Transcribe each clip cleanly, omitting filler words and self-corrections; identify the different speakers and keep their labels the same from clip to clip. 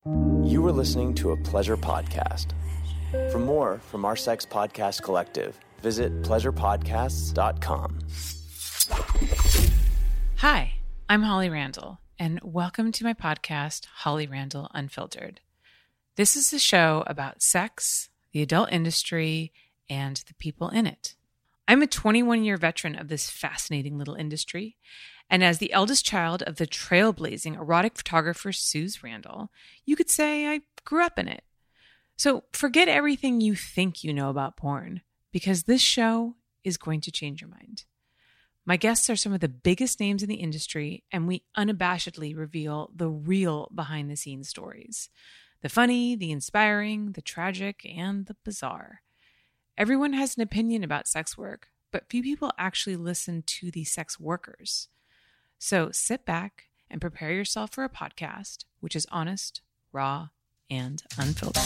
Speaker 1: You are listening to a Pleasure podcast. For more from our Sex Podcast Collective, visit pleasurepodcasts.com.
Speaker 2: Hi, I'm Holly Randall, and welcome to my podcast, Holly Randall Unfiltered. This is a show about sex, the adult industry, and the people in it. I'm a 21-year veteran of this fascinating little industry, and as the eldest child of the trailblazing erotic photographer Suze Randall, you could say I grew up in it. So forget everything you think you know about porn, because this show is going to change your mind. My guests are some of the biggest names in the industry, and we unabashedly reveal the real behind-the-scenes stories. The funny, the inspiring, the tragic, and the bizarre. Everyone has an opinion about sex work, but few people actually listen to the sex workers. So sit back and prepare yourself for a podcast which is honest, raw, and unfiltered.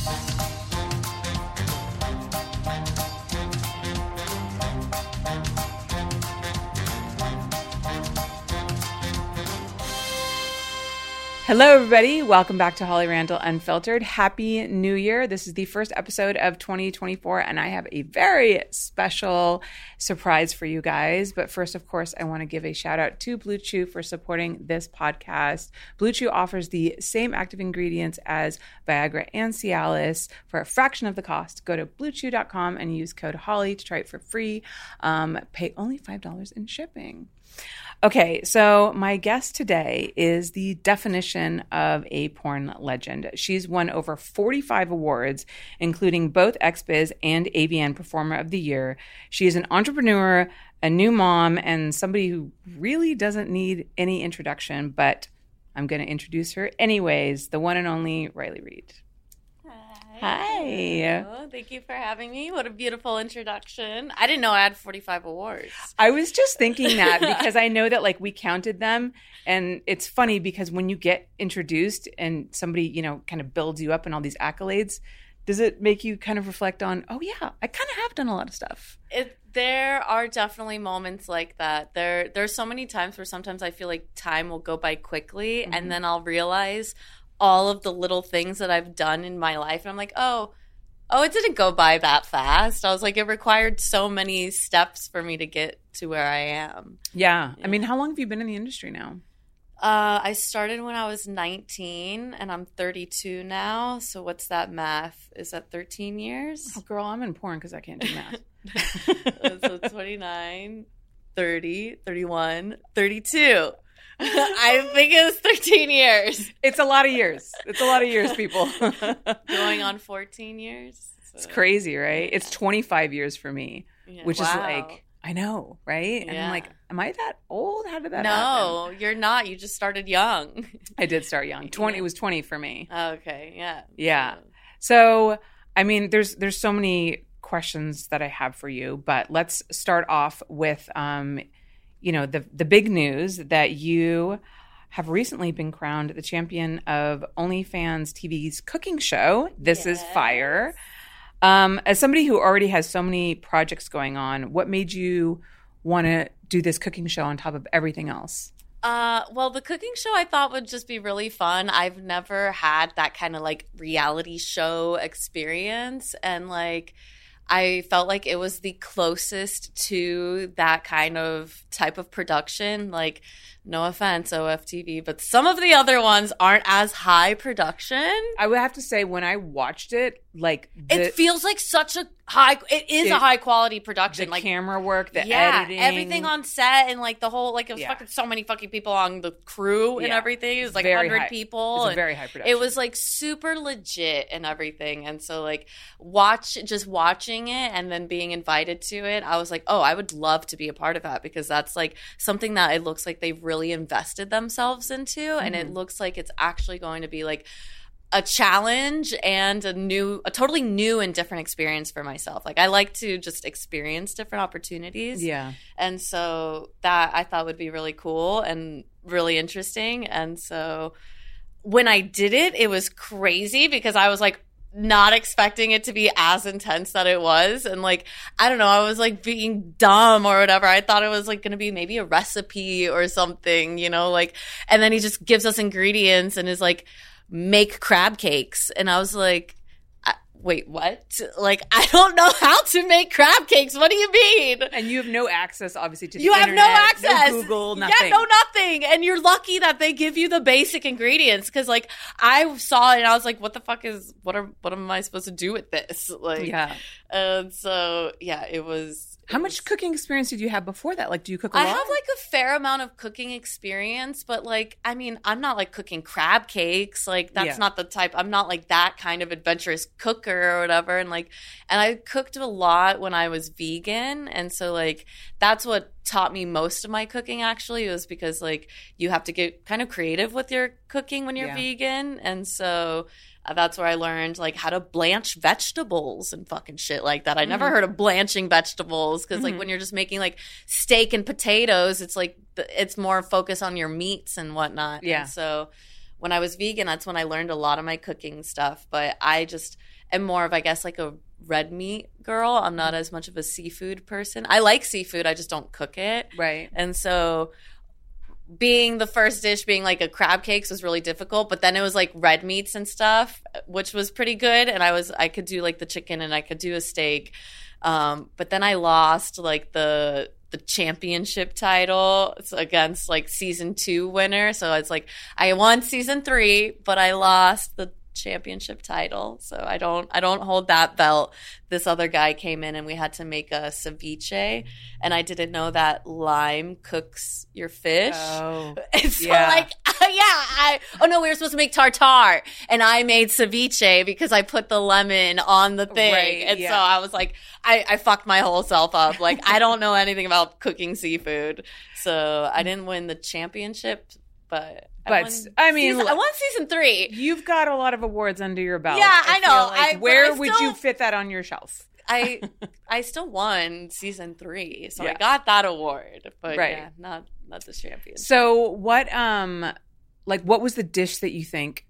Speaker 2: Hello, everybody. Welcome back to Holly Randall Unfiltered. Happy New Year. This is the first episode of 2024, and I have a very special surprise for you guys. But first, of course, I want to give a shout out to Blue Chew for supporting this podcast. Blue Chew offers the same active ingredients as Viagra and Cialis for a fraction of the cost. Go to bluechew.com and use code Holly to try it for free. Pay only $5 in shipping. Okay, so my guest today is the definition of a porn legend. She's won over 45 awards, including both XBiz and AVN Performer of the Year. She is an entrepreneur, a new mom, and somebody who really doesn't need any introduction, but I'm going to introduce her anyways, the one and only Riley Reid. Hi.
Speaker 3: Hello. Thank you for having me. What a beautiful introduction. I didn't know I had 45 awards.
Speaker 2: I was just thinking that because I know that like we counted them, and it's funny because when you get introduced and somebody, you know, kind of builds you up in all these accolades, does it make you kind of reflect on, oh yeah, I kind of have done a lot of stuff?
Speaker 3: There are definitely moments like that. There's so many times where sometimes I feel like time will go by quickly, and then I'll realize all of the little things that I've done in my life. And I'm like, oh, it didn't go by that fast. I was like, it required so many steps for me to get to where I am.
Speaker 2: Yeah. I mean, how long have you been in the industry now?
Speaker 3: I started when I was 19, and I'm 32 now. So what's that math? Is that 13 years?
Speaker 2: Oh, girl, I'm in porn because I can't do math.
Speaker 3: So 29, 30, 31, 32. I think it was 13 years.
Speaker 2: It's a lot of years. It's a lot of years, people.
Speaker 3: Going on 14 years. So.
Speaker 2: It's crazy, right? Yeah. It's 25 years for me, which is
Speaker 3: wow.
Speaker 2: like, I know, right? And I'm like, am I that old? How did that happen?
Speaker 3: No, you're not. You just started young.
Speaker 2: I did start young. 20. It was 20 for me.
Speaker 3: Okay, yeah.
Speaker 2: Yeah. So, I mean, there's so many questions that I have for you, but let's start off with you know, the big news that you have recently been crowned the champion of OnlyFans TV's cooking show. This is Fire. As somebody who already has so many projects going on, what made you want to do this cooking show on top of everything else?
Speaker 3: Well, the cooking show I thought would just be really fun. I've never had that kind of like reality show experience, and like I felt like it was the closest to that kind of type of production. Like, no offense, OFTV, but some of the other ones aren't as high production.
Speaker 2: I would have to say, when I watched it, like
Speaker 3: it feels like such a a high quality production.
Speaker 2: The
Speaker 3: like
Speaker 2: camera work, the editing,
Speaker 3: everything on set, and like the whole like it was fucking so many fucking people on the crew and everything. It was like 100 people.
Speaker 2: It's a very high production.
Speaker 3: It was like super legit and everything. And so like watching it and then being invited to it, I was like, oh, I would love to be a part of that, because that's like something that it looks like they've really invested themselves into, and it looks like it's actually going to be like a challenge and a totally new and different experience for myself. Like, I like to just experience different opportunities.
Speaker 2: Yeah.
Speaker 3: And so that I thought would be really cool and really interesting. And so when I did it, it was crazy because I was like not expecting it to be as intense that it was. And like, I don't know, I was like being dumb or whatever. I thought it was like going to be maybe a recipe or something, you know, like, and then he just gives us ingredients and is like, make crab cakes. And I was like, wait, what? Like, I don't know how to make crab cakes. What do you mean?
Speaker 2: And you have no access, obviously, to the
Speaker 3: you
Speaker 2: internet.
Speaker 3: You have no access.
Speaker 2: No Google, nothing.
Speaker 3: Yeah, no nothing. And you're lucky that they give you the basic ingredients. Because, like, I saw it and I was like, what the fuck is, what am I supposed to do with this? Like,
Speaker 2: yeah.
Speaker 3: And so, yeah, it was.
Speaker 2: How much cooking experience did you have before that? Like, do you cook a lot?
Speaker 3: I have, like, a fair amount of cooking experience, but, like, I mean, I'm not, like, cooking crab cakes. Like, that's not the type. I'm not, like, that kind of adventurous cooker or whatever. And, like, and I cooked a lot when I was vegan. And so, like, that's what taught me most of my cooking, actually, was because, like, you have to get kind of creative with your cooking when you're vegan. And so that's where I learned, like, how to blanch vegetables and fucking shit like that. I never heard of blanching vegetables because, like, when you're just making, like, steak and potatoes, it's, like, it's more focus on your meats and whatnot.
Speaker 2: Yeah.
Speaker 3: And so when I was vegan, that's when I learned a lot of my cooking stuff. But I just am more of, I guess, like, a red meat girl. I'm not as much of a seafood person. I like seafood. I just don't cook it.
Speaker 2: Right.
Speaker 3: And so being the first dish being like a crab cakes was really difficult, but then it was like red meats and stuff, which was pretty good. And I could do like the chicken and I could do a steak. But then I lost like the championship title against like season 2 winner. So it's like I won season 3, but I lost the championship title. So I don't hold that belt. This other guy came in and we had to make a ceviche, and I didn't know that lime cooks your fish.
Speaker 2: Oh,
Speaker 3: and so like we were supposed to make tartare, and I made ceviche because I put the lemon on the thing.
Speaker 2: Right,
Speaker 3: and so I was like, I fucked my whole self up. Like, I don't know anything about cooking seafood. So I didn't win the championship, but I won season 3.
Speaker 2: You've got a lot of awards under your belt.
Speaker 3: Yeah, I know.
Speaker 2: Like, where would you fit that on your shelf?
Speaker 3: I still won season 3, so I got that award, but not the champion.
Speaker 2: So what what was the dish that you think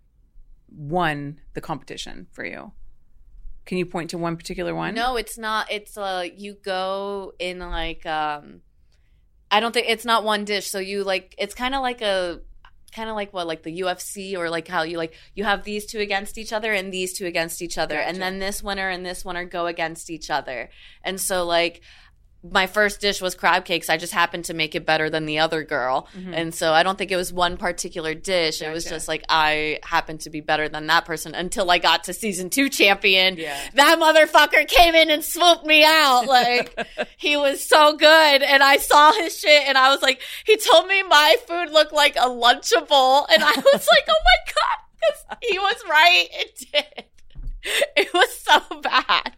Speaker 2: won the competition for you? Can you point to one particular one?
Speaker 3: No, it's not. It's you go in like I don't think it's not one dish. So you like it's kind of like what, like the UFC, or like how you have these two against each other and these two against each other. Gotcha. And then this winner and this winner go against each other. And so like my first dish was crab cakes. I just happened to make it better than the other girl. Mm-hmm. And so I don't think it was one particular dish. Gotcha. It was just like I happened to be better than that person until I got to season 2 champion. Yeah. That motherfucker came in and swooped me out. Like, he was so good. And I saw his shit and I was like, he told me my food looked like a Lunchable. And I was like, oh my God. Because he was right. It did. It was so bad.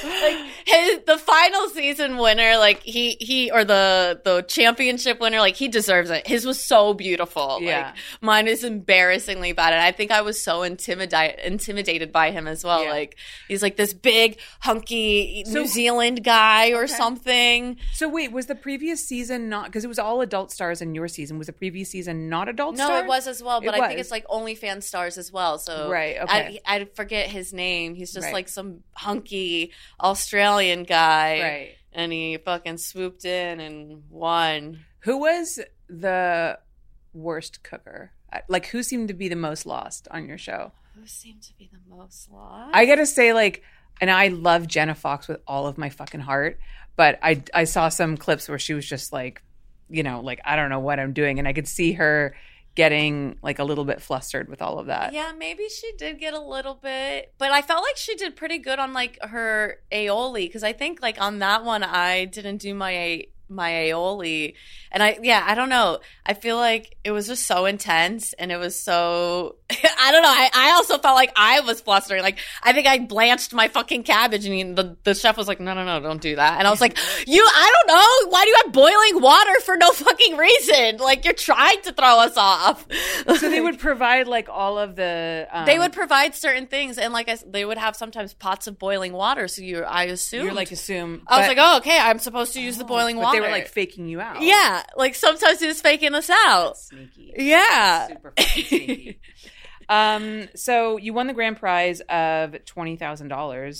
Speaker 3: Like the final season winner, like he or the championship winner, like he deserves it. His was so beautiful.
Speaker 2: Yeah.
Speaker 3: Like mine is embarrassingly bad, and I think I was so intimidated by him as well. Yeah. Like he's like this big hunky New Zealand guy or something.
Speaker 2: So wait, was the previous season not, because it was all adult stars in your season? Was the previous season not adult stars?
Speaker 3: No, it was as well, but I think it's like OnlyFans stars as well. So
Speaker 2: right, okay.
Speaker 3: I forget his name. He's just like some hunky Australian guy.
Speaker 2: Right.
Speaker 3: And he fucking swooped in and won.
Speaker 2: Who was the worst cooker? Like, who seemed to be the most lost on your show?
Speaker 3: Who seemed to be the most lost?
Speaker 2: I gotta say, like, and I love Jenna Fox with all of my fucking heart, but I saw some clips where she was just like, you know, like, I don't know what I'm doing. And I could see her getting like a little bit flustered with all of that.
Speaker 3: Yeah, maybe she did get a little bit, but I felt like she did pretty good on like her aioli, because I think like on that one I didn't do my aioli, and I don't know, I feel like it was just so intense and it was so I don't know, I also felt like I was flustering. Like I think I blanched my fucking cabbage, and the chef was like, no, don't do that. And I was like, I don't know, why do you have boiling water for no fucking reason? Like, you're trying to throw us off.
Speaker 2: So they would provide like all of the
Speaker 3: they would provide certain things, and like they would have sometimes pots of boiling water, so I was like, oh, okay, I'm supposed to use the boiling water.
Speaker 2: They were like faking you out.
Speaker 3: Yeah, like sometimes he was faking us out.
Speaker 2: That's sneaky.
Speaker 3: Yeah.
Speaker 2: Super fucking sneaky. So you won the grand prize of $20,000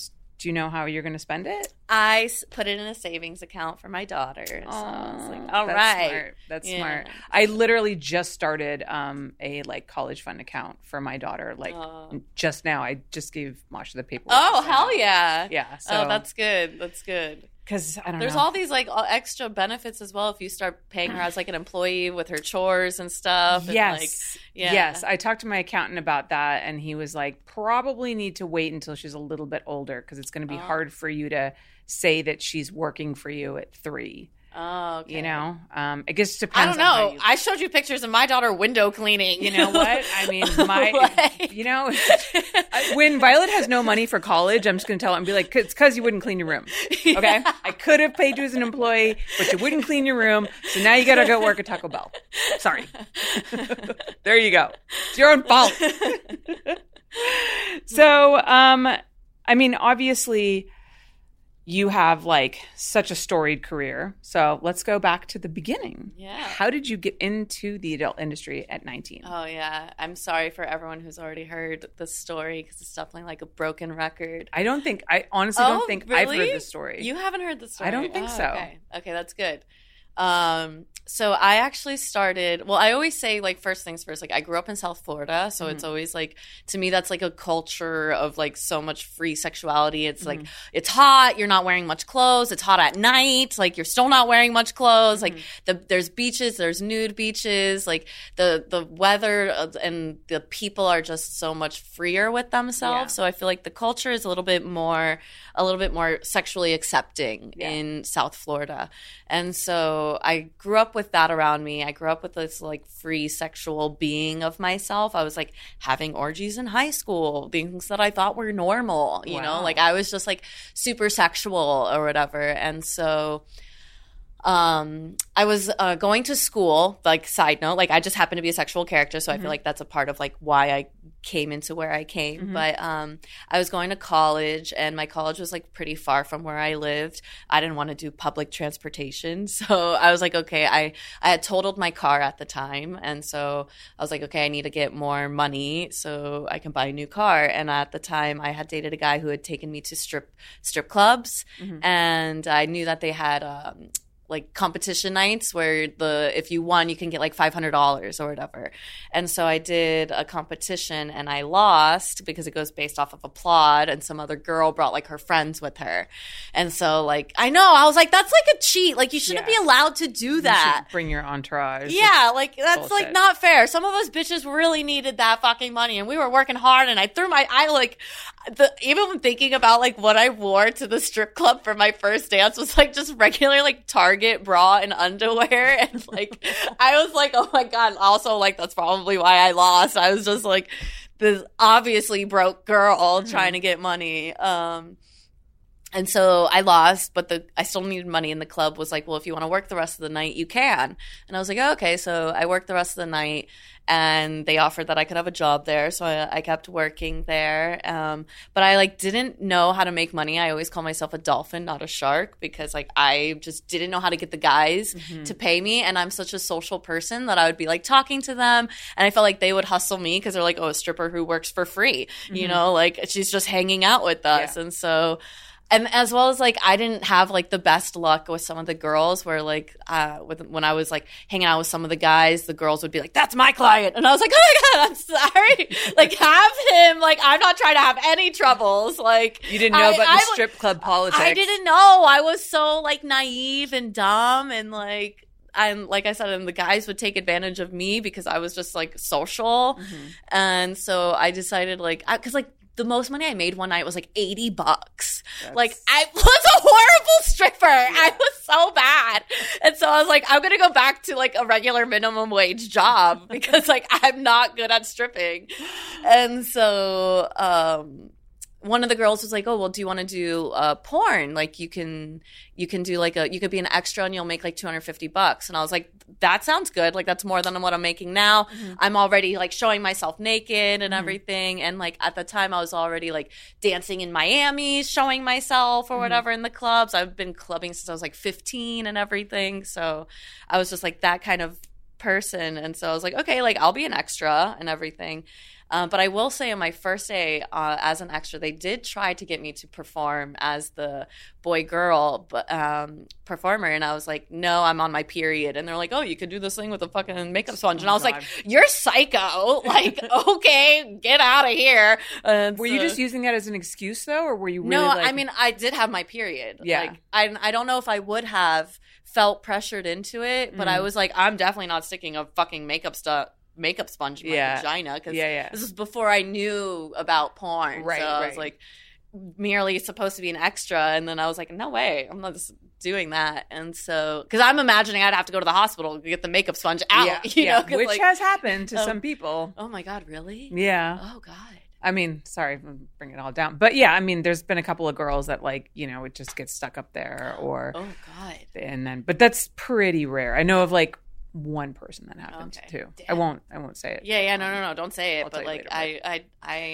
Speaker 2: Do you know how you're going to spend it?
Speaker 3: I put it in a savings account for my daughter. So I was like, all right.
Speaker 2: Smart. That's smart. I literally just started a like college fund account for my daughter. Like just now, I just gave Masha the paperwork.
Speaker 3: Oh, hell yeah.
Speaker 2: Yeah. So,
Speaker 3: that's good. That's good.
Speaker 2: Because I don't know.
Speaker 3: There's all these like extra benefits as well if you start paying her as like an employee with her chores and stuff.
Speaker 2: Yes.
Speaker 3: And, like,
Speaker 2: Yes. I talked to my accountant about that, and he was like, probably need to wait until she's a little bit older because it's going to be hard for you to say that she's working for you at 3.
Speaker 3: Oh, okay.
Speaker 2: You know, it just depends.
Speaker 3: I don't know. I showed you pictures of my daughter window cleaning.
Speaker 2: You know what? I mean, you know, when Violet has no money for college, I'm just going to tell her and be like, it's because you wouldn't clean your room. Okay? I could have paid you as an employee, but you wouldn't clean your room. So now you got to go work at Taco Bell. Sorry. There you go. It's your own fault. So, I mean, obviously, you have like such a storied career. So let's go back to the beginning.
Speaker 3: Yeah.
Speaker 2: How did you get into the adult industry at 19?
Speaker 3: Oh, yeah. I'm sorry for everyone who's already heard the story because it's definitely like a broken record.
Speaker 2: I honestly don't think
Speaker 3: really?
Speaker 2: I've heard this story.
Speaker 3: You haven't heard the story?
Speaker 2: I don't think so.
Speaker 3: Okay, that's good. So I actually started, well, I always say like first things first, like I grew up in South Florida. So it's always like, to me, that's like a culture of like so much free sexuality. It's like, it's hot. You're not wearing much clothes. It's hot at night. Like you're still not wearing much clothes. Like there's beaches, there's nude beaches, like the weather and the people are just so much freer with themselves.
Speaker 2: Yeah.
Speaker 3: So I feel like the culture is a little bit more sexually accepting in South Florida. And so I grew up with that around me. I grew up with this like free sexual being of myself. I was like having orgies in high school, things that I thought were normal, you know, like I was just like super sexual or whatever. And so I was going to school, like side note, like I just happened to be a sexual character. So I feel like that's a part of like why I came into where I came. But I was going to college and my college was like pretty far from where I lived. I didn't want to do public transportation. So I was like, okay, I had totaled my car at the time. And so I was like, okay, I need to get more money so I can buy a new car. And at the time I had dated a guy who had taken me to strip clubs. And I knew that they had like competition nights where if you won, you can get like $500 or whatever. And so I did a competition and I lost because it goes based off of applaud, and some other girl brought like her friends with her. And so like, I was like, that's like a cheat. Like you shouldn't be allowed to do that.
Speaker 2: You should bring your entourage.
Speaker 3: Yeah, like that's
Speaker 2: bullshit.
Speaker 3: like not fair. Some of us bitches really needed that fucking money and we were working hard, and even thinking about like what I wore to the strip club for my first dance was like just regular like Target bra and underwear, and like I was like, oh my god. Also, like that's probably why I lost. I was just like this obviously broke girl trying to get money. And so I lost, but I still needed money, and the club was like, well, if you want to work the rest of the night, you can. And I was like, oh, okay. So I worked the rest of the night, and they offered that I could have a job there. So I kept working there. But I like didn't know how to make money. I always call myself a dolphin, not a shark, because like I just didn't know how to get the guys to pay me. And I'm such a social person that I would be like talking to them, and I felt like they would hustle me because they're like, oh, a stripper who works for free, you know, like she's just hanging out with us. And so, and as well as like I didn't have like the best luck with some of the girls where like when I was like hanging out with some of the guys, the girls would be like, that's my client. And I was like, oh my God, I'm sorry. Like have him. Like I'm not trying to have any troubles. Like
Speaker 2: you didn't know about the strip club politics.
Speaker 3: I didn't know. I was so like naive and dumb, and like I said, and the guys would take advantage of me because I was just like social. And so I decided like, because like the most money I made one night was like $80. Like I was a horrible stripper. I was so bad. And so I was like, I'm going to go back to like a regular minimum wage job because like I'm not good at stripping. And so, one of the girls was like, oh, well, do you want to do porn? Like you can do like you could be an extra and you'll make like $250. And I was like, that sounds good. Like that's more than what I'm making now. I'm already like showing myself naked and everything. And like at the time I was already like dancing in Miami, showing myself or whatever in the clubs. I've been clubbing since I was like 15 and everything. So I was just like that kind of person. And so I was like, okay, like I'll be an extra and everything. But I will say on my first day as an extra, they did try to get me to perform as the boy-girl performer. And I was like, no, I'm on my period. And they're like, oh, you could do this thing with a fucking makeup sponge. And I was like, you're psycho. Like, okay, get out of here. And
Speaker 2: were you just using that as an excuse, though? Or were you really
Speaker 3: No,
Speaker 2: like...
Speaker 3: I mean, I did have my period.
Speaker 2: Yeah.
Speaker 3: Like, I don't know if I would have felt pressured into it, but I was like, I'm definitely not sticking a fucking makeup sponge in my vagina, because this was before I knew about porn.
Speaker 2: Right,
Speaker 3: so I was like merely supposed to be an extra, and then I was like, no way, I'm not just doing that. And so, because I'm imagining I'd have to go to the hospital to get the makeup sponge out, you know,
Speaker 2: which
Speaker 3: like,
Speaker 2: has happened to some people.
Speaker 3: Oh my God, really?
Speaker 2: Yeah.
Speaker 3: Oh God.
Speaker 2: I mean, sorry, I'm bringing it all down. But yeah, I mean, there's been a couple of girls that, like, you know, it just gets stuck up there, or...
Speaker 3: Oh God.
Speaker 2: And then, but that's pretty rare. I know of like one person that happened to.
Speaker 3: Damn.
Speaker 2: I won't say it.
Speaker 3: Yeah, no, don't say it.
Speaker 2: I'll
Speaker 3: But like,
Speaker 2: later,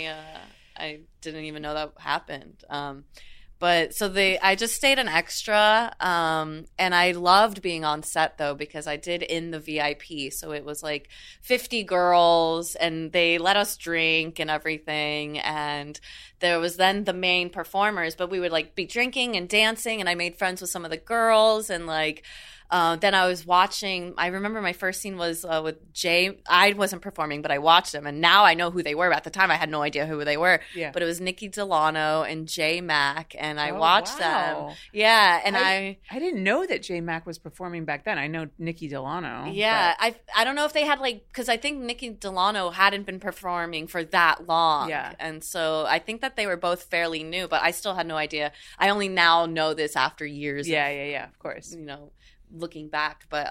Speaker 3: I didn't even know that happened. But so I just stayed an extra, and I loved being on set though, because I did in the VIP. So it was like 50 girls, and they let us drink and everything. And there was then the main performers, but we would like be drinking and dancing, and I made friends with some of the girls, and like. Then I was watching, I remember my first scene was with Jay. I wasn't performing, but I watched them, and now I know who they were. At the time, I had no idea who they were. Yeah. But it was Nikki Delano and J Mac, and I watched them. Yeah, and I
Speaker 2: didn't know that J Mac was performing back then. I know Nikki Delano.
Speaker 3: Yeah, I don't know if they had like, because I think Nikki Delano hadn't been performing for that long.
Speaker 2: Yeah.
Speaker 3: And so I think that they were both fairly new, but I still had no idea. I only now know this after years.
Speaker 2: Yeah, of course.
Speaker 3: You know, looking back, but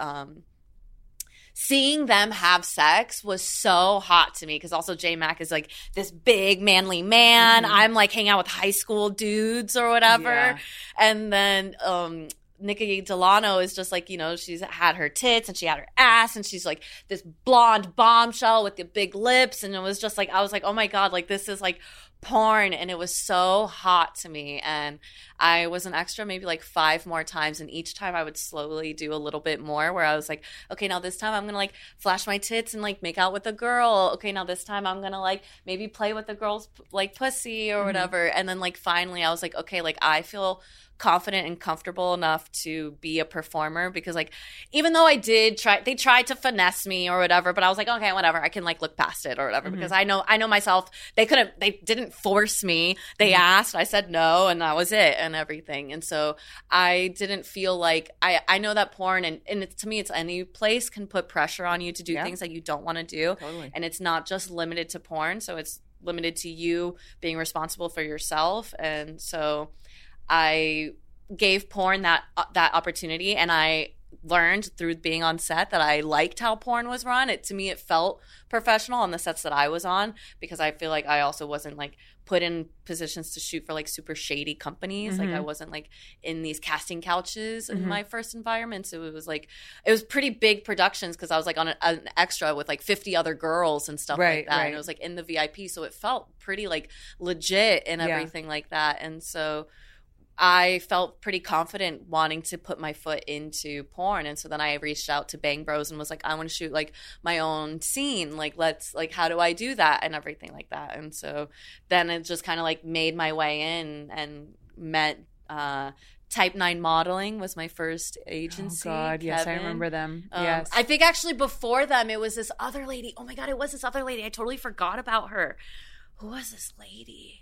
Speaker 3: seeing them have sex was so hot to me, because also J Mac is like this big manly man. I'm like hanging out with high school dudes or whatever, and then Nikki Delano is just like, you know, she's had her tits and she had her ass, and she's like this blonde bombshell with the big lips, and it was just like, I was like, oh my God, like this is like porn. And it was so hot to me, and I was an extra maybe like 5 more times, and each time I would slowly do a little bit more, where I was like, okay, now this time I'm gonna like flash my tits and like make out with a girl. Okay, now this time I'm gonna like maybe play with the girl's like pussy or whatever. And then like finally I was like, okay, like I feel confident and comfortable enough to be a performer, because like even though they tried to finesse me or whatever, but I was like, okay, whatever, I can like look past it or whatever, because I know myself. They didn't force me. They asked, I said no, and that was it and everything. And so I didn't feel like I know that porn and to me it's any place can put pressure on you to do things that you don't want to do.
Speaker 2: Totally. And
Speaker 3: it's not just limited to porn, so it's limited to you being responsible for yourself. And so I gave porn that opportunity, and I learned through being on set that I liked how porn was run. To me, it felt professional on the sets that I was on, because I feel like I also wasn't like put in positions to shoot for like super shady companies. Like I wasn't like in these casting couches in my first environment. So it was pretty big productions, because I was like on an extra with like 50 other girls and stuff like that. Right. And it was like in the VIP. So it felt pretty like legit and everything like that. And so I felt pretty confident wanting to put my foot into porn. And so then I reached out to Bang Bros and was like, I want to shoot like my own scene. Like, how do I do that? And everything like that. And so then it just kind of like made my way in and met Type 9 Modeling was my first agency.
Speaker 2: Oh God, yes,
Speaker 3: Kevin.
Speaker 2: I remember them. Yes.
Speaker 3: I think actually before them, it was this other lady. Oh my God, it was this other lady. I totally forgot about her. Who was this lady?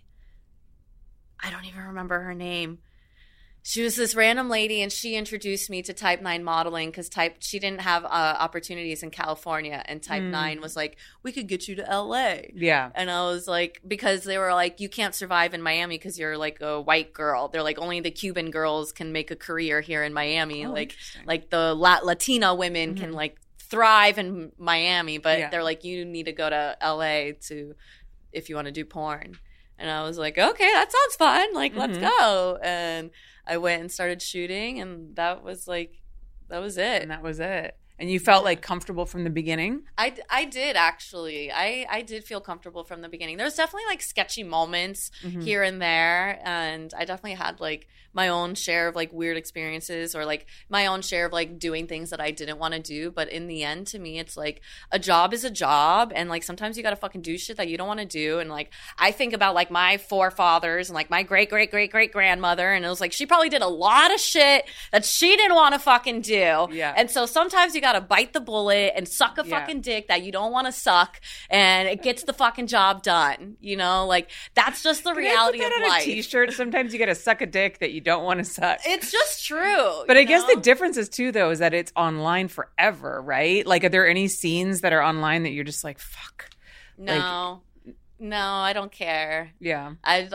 Speaker 3: I don't even remember her name. She was this random lady, and she introduced me to Type 9 Modeling, because she didn't have opportunities in California, and Type 9 was like, we could get you to LA.
Speaker 2: Yeah.
Speaker 3: And I was like, because they were like, you can't survive in Miami because you're like a white girl. They're like, only the Cuban girls can make a career here in Miami.
Speaker 2: Oh,
Speaker 3: like the Latina women can like thrive in Miami, but they're like, you need to go to LA if you want to do porn. And I was like, okay, that sounds fun. Like, let's go. And I went and started shooting, and that was it.
Speaker 2: And that was it. And you felt like comfortable from the beginning?
Speaker 3: I did actually. I did feel comfortable from the beginning. There was definitely like sketchy moments here and there, and I definitely had like my own share of like weird experiences or like my own share of like doing things that I didn't want to do. But in the end, to me, it's like a job is a job, and like sometimes you gotta fucking do shit that you don't want to do. And like I think about like my forefathers and like my great great great great grandmother, and it was like she probably did a lot of shit that she didn't want to fucking do.
Speaker 2: Yeah.
Speaker 3: And so sometimes you gotta bite the bullet and suck a fucking dick that you don't want to suck, and it gets the fucking job done. You know, like that's just the reality of life.
Speaker 2: T-shirt. Sometimes you gotta suck a dick that you don't want to suck.
Speaker 3: It's just true.
Speaker 2: But I guess the difference is too, though, is that it's online forever, right? Like, are there any scenes that are online that you're just like, fuck?
Speaker 3: No. No, I don't care.
Speaker 2: Yeah.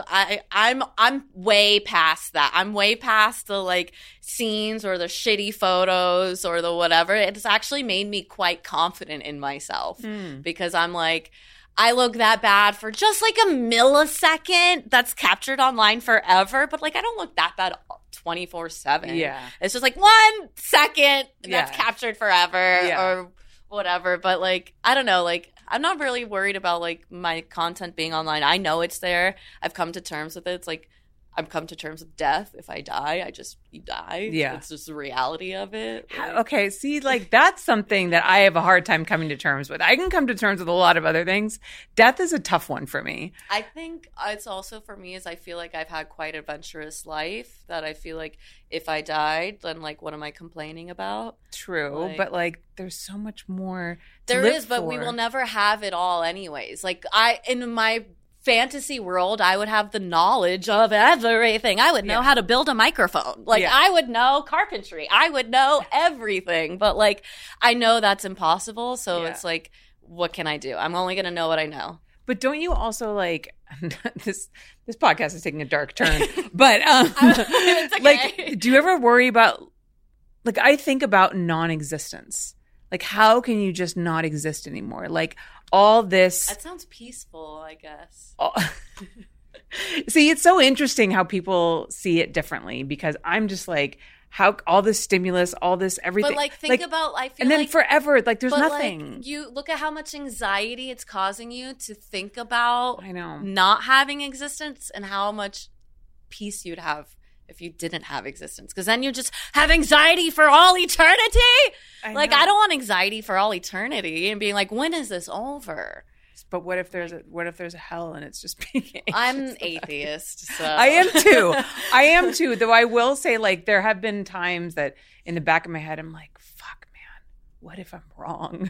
Speaker 3: I'm way past that. I'm way past the like scenes or the shitty photos or the whatever. It's actually made me quite confident in myself because I'm like, I look that bad for just like a millisecond that's captured online forever, but like I don't look that bad 24/7.
Speaker 2: Yeah.
Speaker 3: It's just like 1 second that's captured forever or whatever. But like, I don't know, like I'm not really worried about like my content being online. I know it's there. I've come to terms with it. It's like I've come to terms with death. If I die, you die.
Speaker 2: Yeah.
Speaker 3: It's just the reality of it. Like,
Speaker 2: Okay, see, like that's something that I have a hard time coming to terms with. I can come to terms with a lot of other things. Death is a tough one for me.
Speaker 3: I think it's also for me is I feel like I've had quite an adventurous life that I feel like if I died, then like what am I complaining about?
Speaker 2: True, but like there's so much more to
Speaker 3: there
Speaker 2: live
Speaker 3: is, but
Speaker 2: for.
Speaker 3: we will never have it all anyways. Like in my fantasy world, I would have the knowledge of everything. I would know how to build a microphone. Like I would know carpentry. I would know everything. But like I know that's impossible. So it's like, what can I do? I'm only going to know what I know.
Speaker 2: But don't you also like this podcast is taking a dark turn. But
Speaker 3: It's okay.
Speaker 2: like do you ever worry about like I think about non-existence. Like how can you just not exist anymore? Like all this
Speaker 3: That sounds peaceful, I guess.
Speaker 2: See, it's so interesting how people see it differently because I'm just like, how all this stimulus, all this everything.
Speaker 3: But like, think about, I feel
Speaker 2: and then
Speaker 3: like
Speaker 2: forever, like there's
Speaker 3: but
Speaker 2: nothing.
Speaker 3: Like, you look at how much anxiety it's causing you to think about
Speaker 2: I know.
Speaker 3: not having existence and how much peace you'd have if you didn't have existence. Because then you just have anxiety for all eternity. I don't want anxiety for all eternity and being like, when is this over?
Speaker 2: But what if there's a hell and it's just being anxious?
Speaker 3: I'm an atheist, so
Speaker 2: I am too. Though I will say, like, there have been times that in the back of my head, I'm like, "Fuck, man, what if I'm wrong?"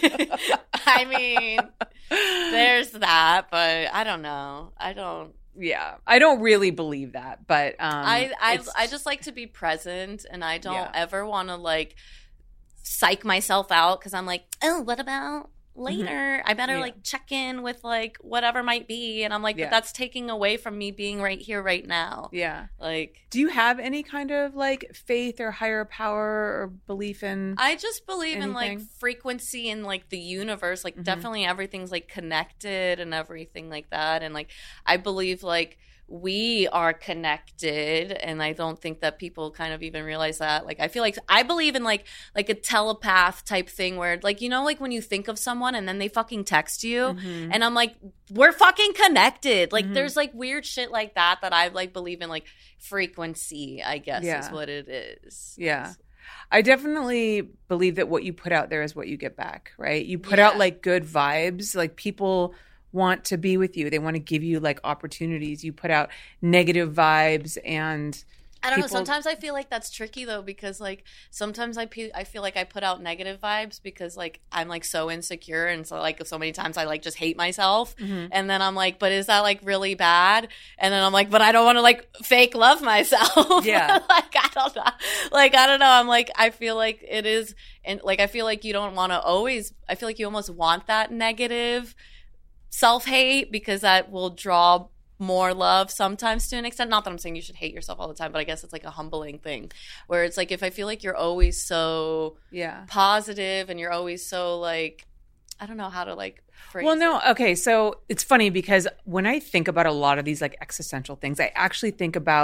Speaker 3: I mean, there's that, but I don't know.
Speaker 2: Yeah, I don't really believe that, but
Speaker 3: I just like to be present, and I don't ever want to like psych myself out because I'm like, oh, what about later? I better like check in with like whatever might be, and I'm like, but that's taking away from me being right here, right now.
Speaker 2: Yeah.
Speaker 3: Like,
Speaker 2: do you have any kind of like faith or higher power or belief in?
Speaker 3: I just believe in like frequency and like the universe. Like, definitely everything's like connected and everything like that. And like, I believe like we are connected, and I don't think that people kind of even realize that. Like, I feel like I believe in like a telepath type thing where like, you know, like when you think of someone and then they fucking text you, and I'm like, we're fucking connected. Like, there's like weird shit like that I like believe in, like frequency, I guess is what it is.
Speaker 2: Yeah. I definitely believe that what you put out there is what you get back, right? You put out like good vibes, like people want to be with you. They want to give you like opportunities. You put out negative vibes and
Speaker 3: I don't know. Sometimes I feel like that's tricky though, because like sometimes I feel like I put out negative vibes because like I'm like so insecure, and so like so many times I like just hate myself, and then I'm like, but is that like really bad? And then I'm like, but I don't want to like fake love myself.
Speaker 2: Yeah.
Speaker 3: Like I don't know. Like I don't know. I'm like, I feel like it is, and like I feel like you don't want to always. I feel like you almost want that negative self-hate because that will draw more love sometimes to an extent. Not that I'm saying you should hate yourself all the time, but I guess it's like a humbling thing where it's like if I feel like you're always so positive and you're always so like, I don't know how to like phrase it.
Speaker 2: Okay, so it's funny because when I think about a lot of these like existential things, I actually think about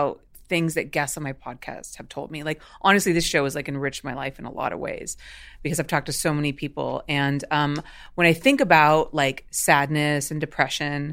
Speaker 2: things that guests on my podcast have told me. Like, honestly, this show has like enriched my life in a lot of ways because I've talked to so many people. And when I think about like sadness and depression,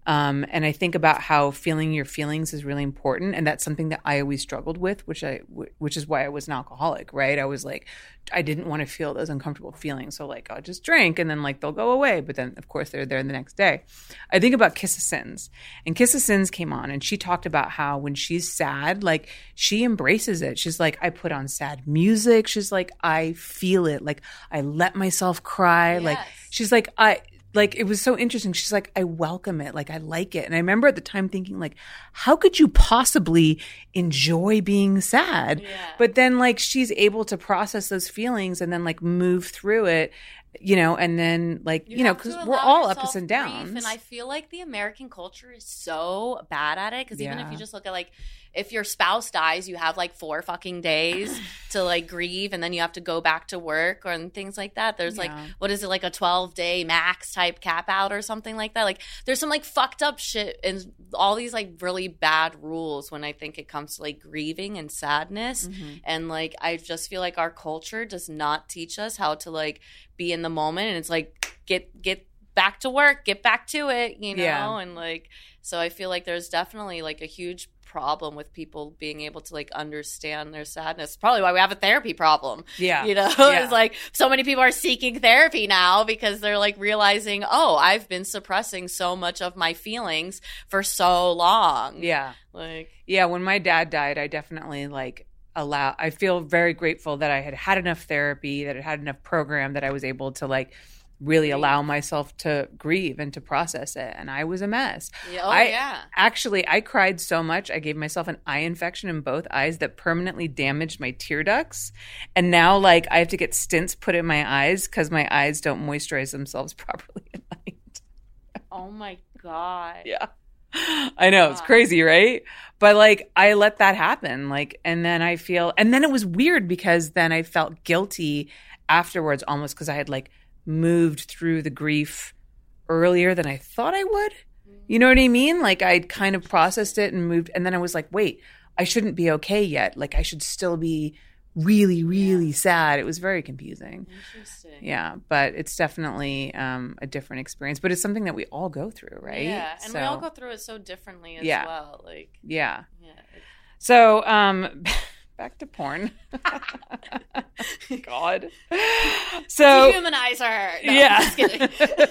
Speaker 2: and I think about how feeling your feelings is really important. And that's something that I always struggled with, which is why I was an alcoholic, right? I was like, I didn't want to feel those uncomfortable feelings. So like, I'll just drink and then like they'll go away. But then of course they're there the next day. I think about Kiss of Sins, and Kiss of Sins came on and she talked about how when she's sad, like she embraces it. She's like, I put on sad music. She's like, I feel it. Like I let myself cry.
Speaker 3: Yes.
Speaker 2: Like she's like, it was so interesting. She's like, I welcome it. Like, I like it. And I remember at the time thinking, like, how could you possibly enjoy being sad?
Speaker 3: Yeah.
Speaker 2: But then, like, she's able to process those feelings and then, like, move through it, you know, and then, like, you know, because we're all ups and downs.
Speaker 3: And I feel like the American culture is so bad at it. Because even if you just look at, like, if your spouse dies, you have like 4 fucking days to like grieve, and then you have to go back to work and things like that. There's like, what is it, like a 12-day max type cap out or something like that? Like there's some like fucked up shit and all these like really bad rules when I think it comes to like grieving and sadness. And like I just feel like our culture does not teach us how to like be in the moment, and it's like get back to work, get back to it, you know? And like, so I feel like there's definitely like a huge problem with people being able to like understand their sadness. Probably why we have a therapy problem. Yeah. You know, it's like so many people are seeking therapy now because they're like realizing, oh, I've been suppressing so much of my feelings for so long. Yeah. Like,
Speaker 2: yeah, when my dad died, I definitely like I feel very grateful that I had enough therapy, that I had enough program that I was able to like really allow myself to grieve and to process it. And I was a mess. Actually, I cried so much, I gave myself an eye infection in both eyes that permanently damaged my tear ducts. And now, like, I have to get stints put in my eyes because my eyes don't moisturize themselves properly at night.
Speaker 3: Oh my God.
Speaker 2: Yeah. I know. It's crazy, right? But like, I let that happen. Like, and then it was weird because then I felt guilty afterwards almost because I had like moved through the grief earlier than I thought I would. You know what I mean? Like I'd kind of processed it and moved. And then I was like, wait, I shouldn't be okay yet. Like I should still be really, really sad. It was very confusing.
Speaker 3: Interesting.
Speaker 2: Yeah. But it's definitely a different experience. But it's something that we all go through, right?
Speaker 3: Yeah. And we all go through it so differently as well. Like,
Speaker 2: yeah. So, back to porn. God. So
Speaker 3: dehumanize her. No,
Speaker 2: yeah.
Speaker 3: I'm just kidding.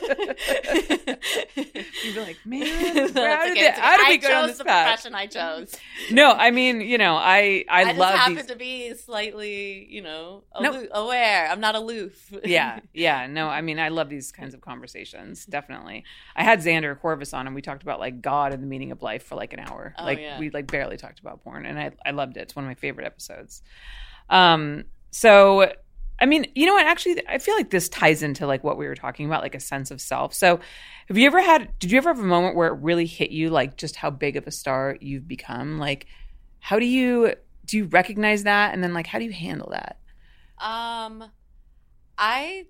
Speaker 2: You'd be like, man, how did we go down this
Speaker 3: the
Speaker 2: path?
Speaker 3: Profession I chose.
Speaker 2: No, I mean, you know, I
Speaker 3: just
Speaker 2: love
Speaker 3: happen to be slightly, you know, aware. I'm not aloof.
Speaker 2: Yeah. No, I mean, I love these kinds of conversations. Definitely. I had Xander Corvus on, and we talked about like God and the meaning of life for like an hour. We like barely talked about porn, and I loved it. It's one of my favorite episodes. So, I mean, you know what? Actually, I feel like this ties into like what we were talking about, like a sense of self. So, did you ever have a moment where it really hit you, like just how big of a star you've become? Like, how do you recognize that, and then like how do you handle that?
Speaker 3: I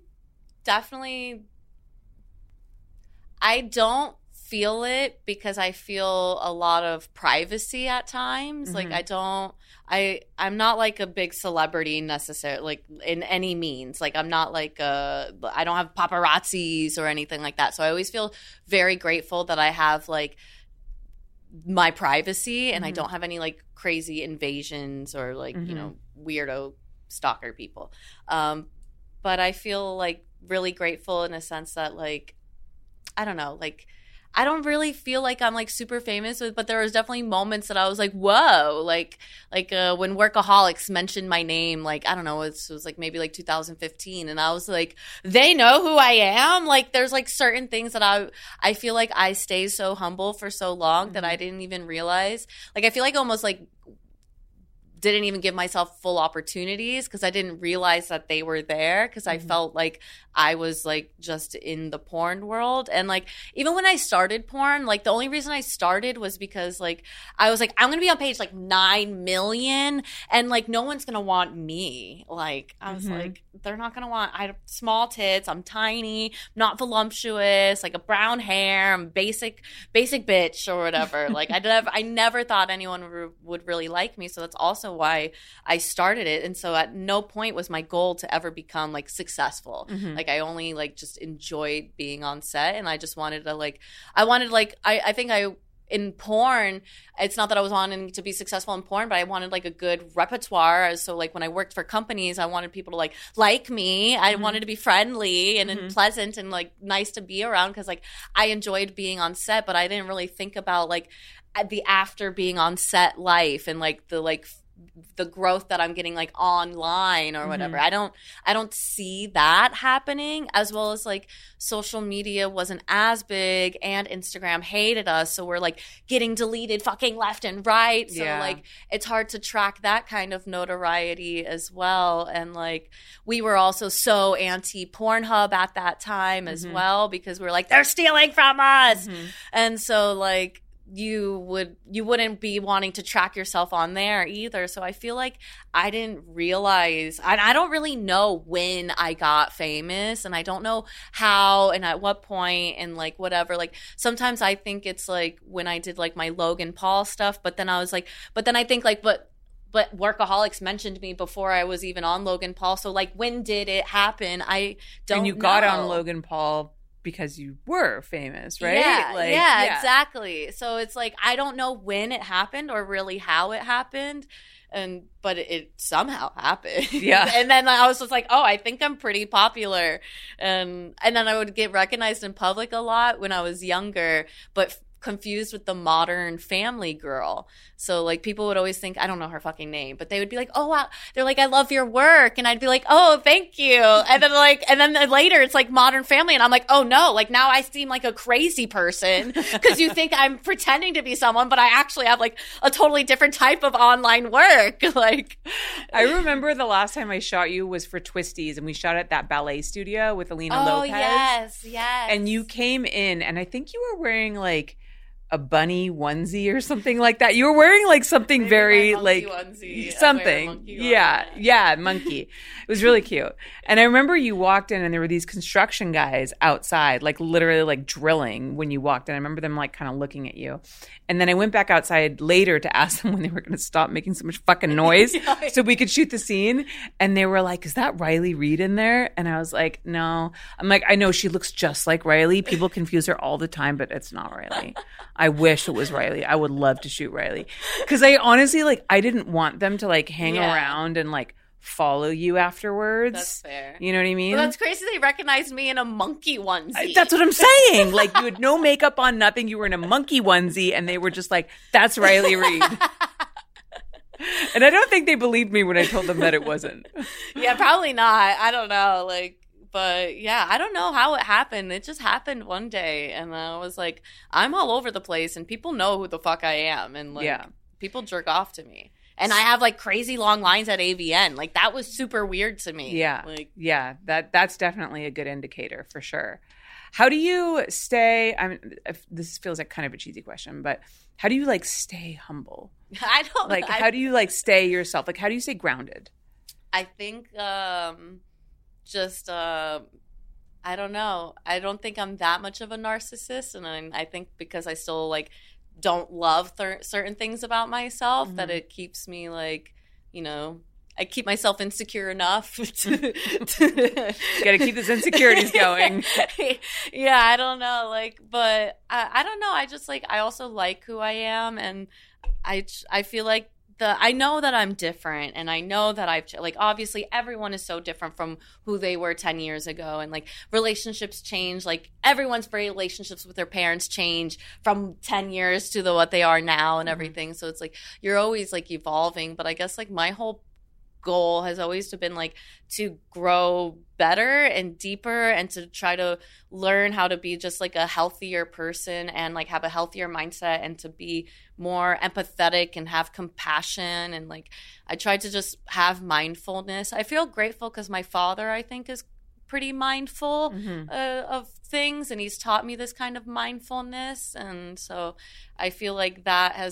Speaker 3: don't feel it because I feel a lot of privacy at times. Like I'm not like a big celebrity necessarily, like in any means. Like I'm not like I don't have paparazzis or anything like that. So I always feel very grateful that I have like my privacy and I don't have any like crazy invasions or like, you know, weirdo stalker people. But I feel like really grateful in a sense that like, I don't know, like I don't really feel like I'm like super famous, but there was definitely moments that I was like, whoa, like when Workaholics mentioned my name, like, I don't know, it was like maybe like 2015. And I was like, they know who I am. Like there's like certain things that I feel like I stayed so humble for so long that I didn't even realize. Like I feel like almost like didn't even give myself full opportunities because I didn't realize that they were there because I felt like I was like just in the porn world. And like even when I started porn, like the only reason I started was because like I was like, I'm gonna be on page like 9 million and like no one's gonna want me. Like I was like, they're not going to want, I have small tits, I'm tiny, not voluptuous, like a brown hair, I'm basic bitch or whatever. Like I never thought anyone would really like me. So that's also why I started it. And so at no point was my goal to ever become like successful. Like I only like just enjoyed being on set, and I just wanted to like, I think in porn, it's not that I was wanting to be successful in porn, but I wanted like a good repertoire. So like when I worked for companies, I wanted people to like me. I wanted to be friendly and pleasant and like nice to be around, because like I enjoyed being on set, but I didn't really think about like the after being on set life and like the growth that I'm getting like online or whatever. I don't see that happening, as well as like social media wasn't as big and Instagram hated us. So we're like getting deleted fucking left and right. So like it's hard to track that kind of notoriety as well. And like we were also so anti Pornhub at that time as well, because we were like, they're stealing from us. And so like you wouldn't be wanting to track yourself on there either. So I feel like I didn't realize, I don't really know when I got famous, and I don't know how and at what point and like whatever. Like sometimes I think it's like when I did like my Logan Paul stuff, but then I think like, but Workaholics mentioned me before I was even on Logan Paul. So like when did it happen? I don't know.
Speaker 2: And you got on Logan Paul because you were famous, right?
Speaker 3: Yeah, exactly. So it's like I don't know when it happened or really how it happened, but it somehow happened.
Speaker 2: Yeah.
Speaker 3: And then I was just like, oh, I think I'm pretty popular, and then I would get recognized in public a lot when I was younger, but confused with the Modern Family girl. So like people would always think, I don't know her fucking name, but they would be like, oh wow, they're like, I love your work, and I'd be like, oh thank you, and then later it's like Modern Family, and I'm like, oh no, like now I seem like a crazy person because you think I'm pretending to be someone, but I actually have like a totally different type of online work. Like
Speaker 2: I remember the last time I shot you was for Twisties, and we shot at that ballet studio with Alina Lopez.
Speaker 3: Yes.
Speaker 2: And you came in, and I think you were wearing like a bunny onesie or something like that. You were wearing like something very like
Speaker 3: onesie.
Speaker 2: Something. Yeah, monkey. It was really cute. And I remember you walked in and there were these construction guys outside, like literally like drilling when you walked in. I remember them like kind of looking at you. And then I went back outside later to ask them when they were going to stop making so much fucking noise so we could shoot the scene. And they were like, is that Riley Reid in there? And I was like, no. I'm like, I know she looks just like Riley. People confuse her all the time, but it's not Riley. I wish it was Riley. I would love to shoot Riley. Because I honestly, like, I didn't want them to, like, hang around and, like, follow you afterwards.
Speaker 3: That's fair.
Speaker 2: You know what I mean?
Speaker 3: But that's crazy they recognized me in a monkey onesie.
Speaker 2: That's what I'm saying. Like, you had no makeup on, nothing. You were in a monkey onesie, and they were just like, that's Riley Reid. And I don't think they believed me when I told them that it wasn't.
Speaker 3: Yeah, probably not. I don't know. Like, but yeah, I don't know how it happened. It just happened one day, and I was like, I'm all over the place, and people know who the fuck I am, and like, people jerk off to me. And I have like crazy long lines at AVN. Like that was super weird to me.
Speaker 2: Yeah.
Speaker 3: Like,
Speaker 2: yeah. That's definitely a good indicator for sure. How do you stay? I mean, this feels like kind of a cheesy question, but how do you like stay humble?
Speaker 3: I don't
Speaker 2: like. How do you like stay yourself? Like, how do you stay grounded?
Speaker 3: I think I don't know. I don't think I'm that much of a narcissist, and I think because I still like don't love certain things about myself that it keeps me like, you know, I keep myself insecure enough to
Speaker 2: gotta keep those insecurities going.
Speaker 3: Yeah, I don't know, like, but I don't know. I just like, I also like who I am, and I feel like I know that I'm different, and I know that like, obviously everyone is so different from who they were 10 years ago, and like relationships change, like everyone's relationships with their parents change from 10 years to what they are now and everything. So it's like, you're always like evolving, but I guess like my whole goal has always been like to grow better and deeper, and to try to learn how to be just like a healthier person, and like have a healthier mindset, and to be more empathetic and have compassion. And like I tried to just have mindfulness. I feel grateful because my father, I think, is pretty mindful of things, and he's taught me this kind of mindfulness, and so I feel like that has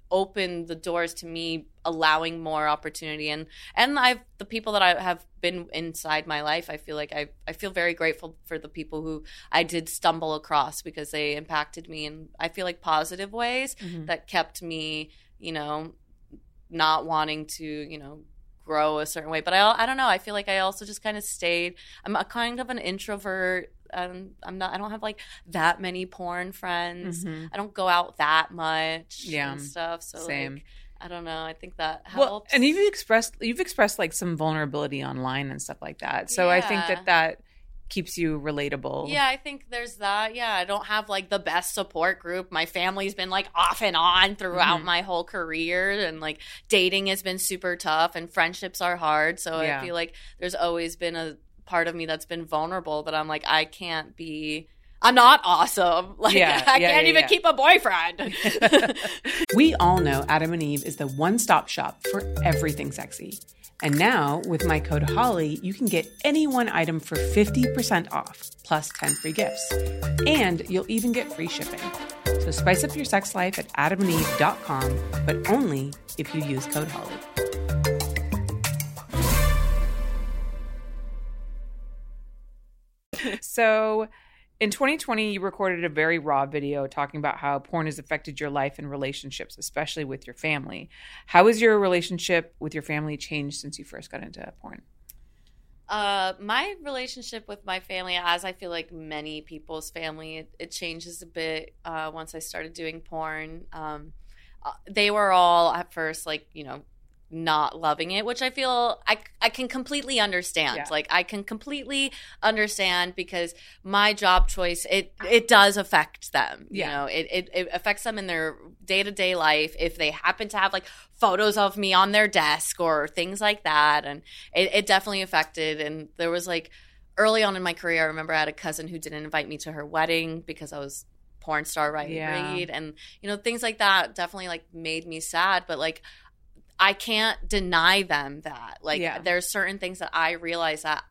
Speaker 3: opened the doors to me allowing more opportunity. And the people that I have been inside my life, I feel like I feel very grateful for the people who I did stumble across, because they impacted me in, I feel like, positive ways that kept me, you know, not wanting to, you know, grow a certain way. But I don't know. I feel like I also just kind of stayed. I'm a kind of an introvert. I don't have like that many porn friends. I don't go out that much and stuff. So
Speaker 2: same.
Speaker 3: Like, I don't know. I think that helps.
Speaker 2: Well, and you've expressed like some vulnerability online and stuff like that. So I think that keeps you relatable.
Speaker 3: Yeah, I think there's that. Yeah, I don't have like the best support group. My family's been like off and on throughout my whole career, and like dating has been super tough and friendships are hard. So I feel like there's always been a part of me that's been vulnerable, that I'm like, I'm not awesome. Like, I can't even keep a boyfriend.
Speaker 2: We all know Adam and Eve is the one-stop shop for everything sexy. And now, with my code HOLLY, you can get any one item for 50% off, plus 10 free gifts. And you'll even get free shipping. So spice up your sex life at adamandeve.com, but only if you use code HOLLY. So in 2020, you recorded a very raw video talking about how porn has affected your life and relationships, especially with your family. How has your relationship with your family changed since you first got into porn?
Speaker 3: My relationship with my family, as I feel like many people's family, it changes a bit once I started doing porn. They were all at first like, you know, not loving it, which I feel I can completely understand.
Speaker 2: Yeah.
Speaker 3: Like, I can completely understand, because my job choice, it does affect them. You know, it affects them in their day-to-day life if they happen to have like photos of me on their desk or things like that. And it definitely affected. And there was like, early on in my career, I remember I had a cousin who didn't invite me to her wedding because I was porn star Reed. And, you know, things like that definitely like made me sad. But like, I can't deny them that. Like, there's certain things that I realize that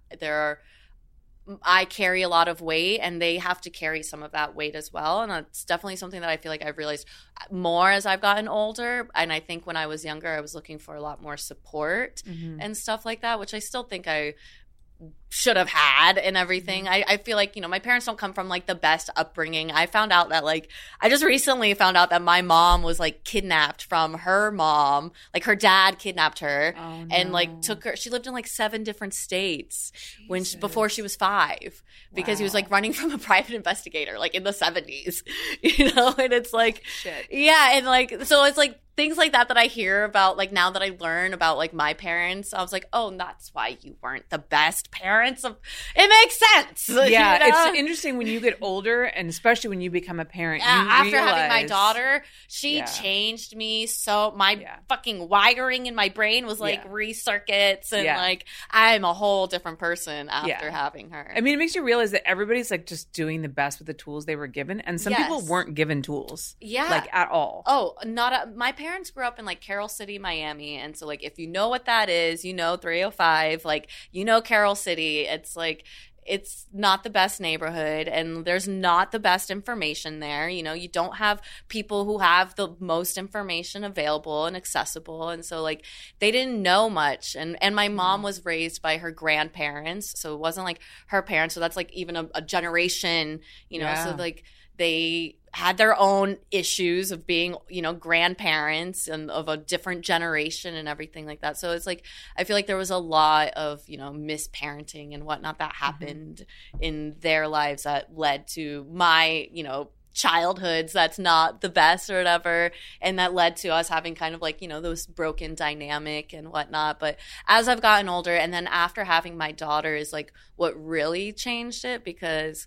Speaker 3: I carry a lot of weight, and they have to carry some of that weight as well. And that's definitely something that I feel like I've realized more as I've gotten older. And I think when I was younger, I was looking for a lot more support and stuff like that, which I still think I should have had and everything. I feel like, you know, my parents don't come from like the best upbringing. I found out that like, I just recently found out that my mom was like kidnapped from her mom. Like, her dad kidnapped her and like took her. She lived in like 7 different states before she was 5, because he was like running from a private investigator like in the 70s, you know? And it's like, and like, so it's like things like that I hear about, like, now that I learn about like my parents, I was like, oh, that's why you weren't the best parents. It makes sense.
Speaker 2: Yeah,
Speaker 3: you know?
Speaker 2: It's interesting when you get older, and especially when you become a parent.
Speaker 3: After having my daughter, she changed me. So my fucking wiring in my brain was like recircuits, and like I'm a whole different person after having her.
Speaker 2: I mean, it makes you realize that everybody's like just doing the best with the tools they were given, and some people weren't given tools, like at all.
Speaker 3: Oh, my parents grew up in like Carroll City, Miami, and so like if you know what that is, you know 305, like you know Carroll City. It's like, it's not the best neighborhood, and there's not the best information there. You know, you don't have people who have the most information available and accessible. And so like they didn't know much. And my mom was raised by her grandparents. So it wasn't like her parents. So that's like even a generation, you know, so like they had their own issues of being, you know, grandparents and of a different generation and everything like that. So it's like, I feel like there was a lot of, you know, misparenting and whatnot that happened in their lives that led to my, you know, childhoods that's not the best or whatever, and that led to us having kind of like, you know, those broken dynamic and whatnot. But as I've gotten older, and then after having my daughter is like what really changed it, because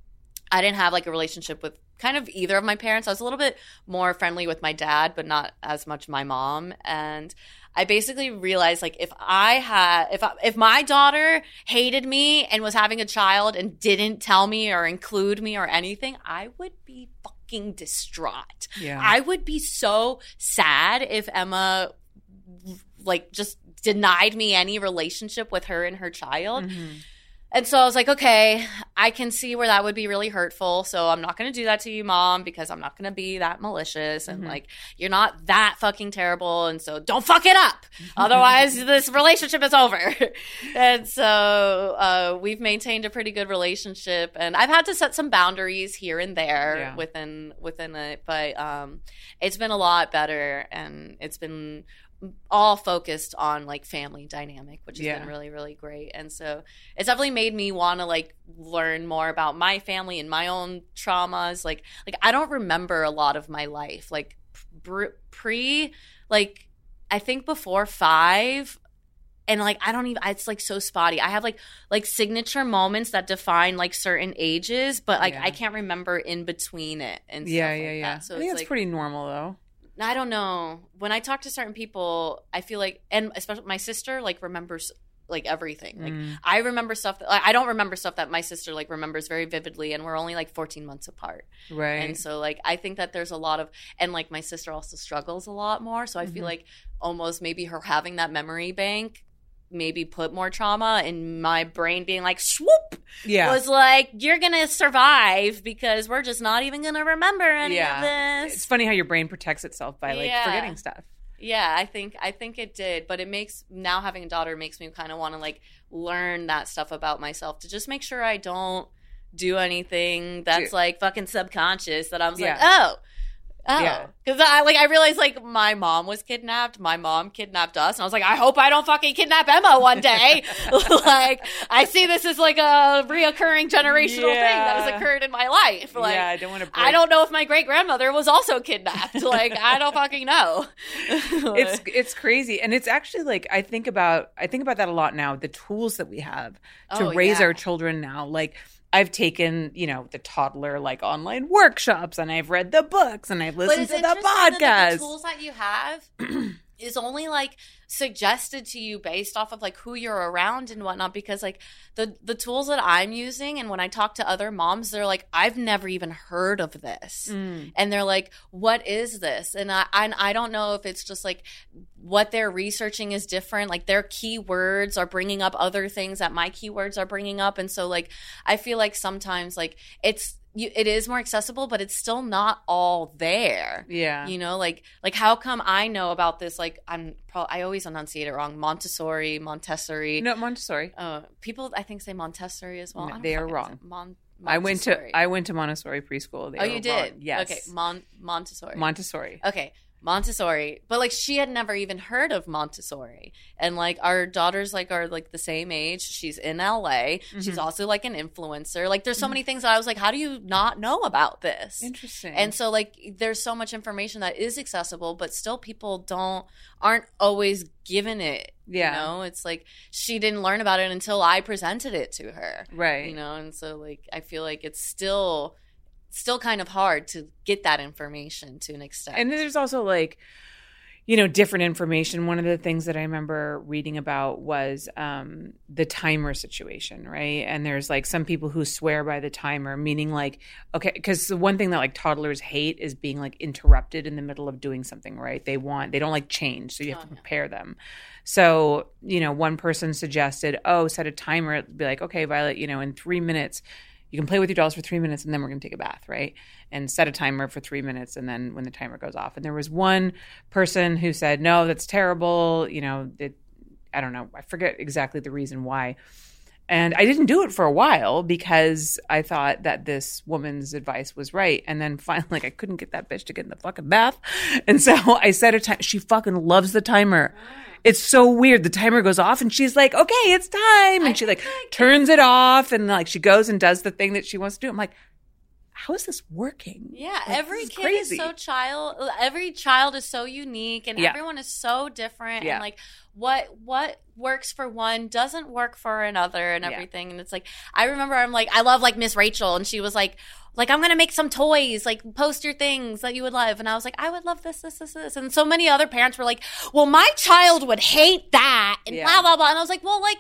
Speaker 3: I didn't have like a relationship with kind of either of my parents. I was a little bit more friendly with my dad, but not as much my mom. And I basically realized like if my daughter hated me and was having a child and didn't tell me or include me or anything, I would be fucking distraught. Yeah. I would be so sad if Emma like just denied me any relationship with her and her child. And so I was like, okay, I can see where that would be really hurtful. So I'm not going to do that to you, Mom, because I'm not going to be that malicious. And like, you're not that fucking terrible. And so don't fuck it up. Otherwise, this relationship is over. And so we've maintained a pretty good relationship. And I've had to set some boundaries here and there within it. But it's been a lot better. And it's been all focused on like family dynamic, which has been really, really great. And so it's definitely made me want to like learn more about my family and my own traumas. Like I don't remember a lot of my life, like like I think before 5. And like, I don't even, it's like so spotty. I have like signature moments that define like certain ages, but like I can't remember in between it and stuff like that. So
Speaker 2: I think
Speaker 3: it's
Speaker 2: that's pretty normal though.
Speaker 3: I don't know. When I talk to certain people, I feel like, and especially my sister, like remembers like everything. Like I remember stuff that I don't remember stuff that my sister like remembers very vividly, and we're only like 14 months apart.
Speaker 2: Right.
Speaker 3: And so like I think that there's a lot of, and like my sister also struggles a lot more. So I feel like almost maybe her having that memory bank maybe put more trauma in my brain being like swoop was like, you're gonna survive because we're just not even gonna remember any of this.
Speaker 2: It's funny how your brain protects itself by like forgetting stuff.
Speaker 3: I think it did, but it makes, now having a daughter makes me kind of want to like learn that stuff about myself to just make sure I don't do anything that's like fucking subconscious, that I'm like, because I realized like my mom was kidnapped. My mom kidnapped us, and I was like, I hope I don't fucking kidnap Emma one day. Like I see this as like a reoccurring generational thing that has occurred in my life. Like
Speaker 2: I don't want to.
Speaker 3: I don't know if my great grandmother was also kidnapped. Like I don't fucking know.
Speaker 2: It's crazy, and it's actually like I think about that a lot now. The tools that we have to raise our children now, like. I've taken, the toddler like online workshops, and I've read the books, and I've listened to the podcasts.
Speaker 3: That the tools that you have is only like suggested to you based off of like who you're around and whatnot, because like the tools that I'm using, and when I talk to other moms, they're like, I've never even heard of this. And they're like, what is this? And I don't know if it's just like what they're researching is different. Like their keywords are bringing up other things that my keywords are bringing up. And so like, I feel like sometimes like it is more accessible, but it's still not all there. Yeah. Like how come I know about this? Like I always enunciate it wrong. Montessori.
Speaker 2: No, Montessori.
Speaker 3: People I think say Montessori as well.
Speaker 2: No, they are wrong. I went to Montessori preschool.
Speaker 3: You did?
Speaker 2: Wrong. Yes.
Speaker 3: Okay. Montessori. Okay. Montessori, but like she had never even heard of Montessori, and like our daughters like are like the same age. She's in LA. She's also like an influencer. Like there's so many things that I was like, how do you not know about this?
Speaker 2: Interesting.
Speaker 3: And so like there's so much information that is accessible, but still people aren't always given it. Yeah. It's like she didn't learn about it until I presented it to her.
Speaker 2: Right.
Speaker 3: And so like I feel like it's still kind of hard to get that information to an extent.
Speaker 2: And there's also like, different information. One of the things that I remember reading about was the timer situation, right? And there's like some people who swear by the timer, meaning like, okay, because the one thing that like toddlers hate is being like interrupted in the middle of doing something, right? They don't like change, so you have to prepare them. So, one person suggested, set a timer. It'd be like, okay, Violet, in 3 minutes, you can play with your dolls for 3 minutes, and then we're going to take a bath, right? And set a timer for 3 minutes, and then when the timer goes off. And there was one person who said, no, that's terrible. I don't know. I forget exactly the reason why. And I didn't do it for a while because I thought that this woman's advice was right. And then finally, like, I couldn't get that bitch to get in the fucking bath. And so I set a time. She fucking loves the timer. It's so weird. The timer goes off and she's like, okay, it's time. And she like turns it off and like she goes and does the thing that she wants to do. I'm like, how is this working?
Speaker 3: Yeah,
Speaker 2: like,
Speaker 3: every kid is every child is so unique, and everyone is so different. Yeah. And like what works for one doesn't work for another, and everything. And it's like, I remember I love like Miss Rachel, and she was like I'm gonna make some toys, like post your things that you would love. And I was like, I would love this. And so many other parents were like, well, my child would hate that, and blah blah blah. And I was like, well, like,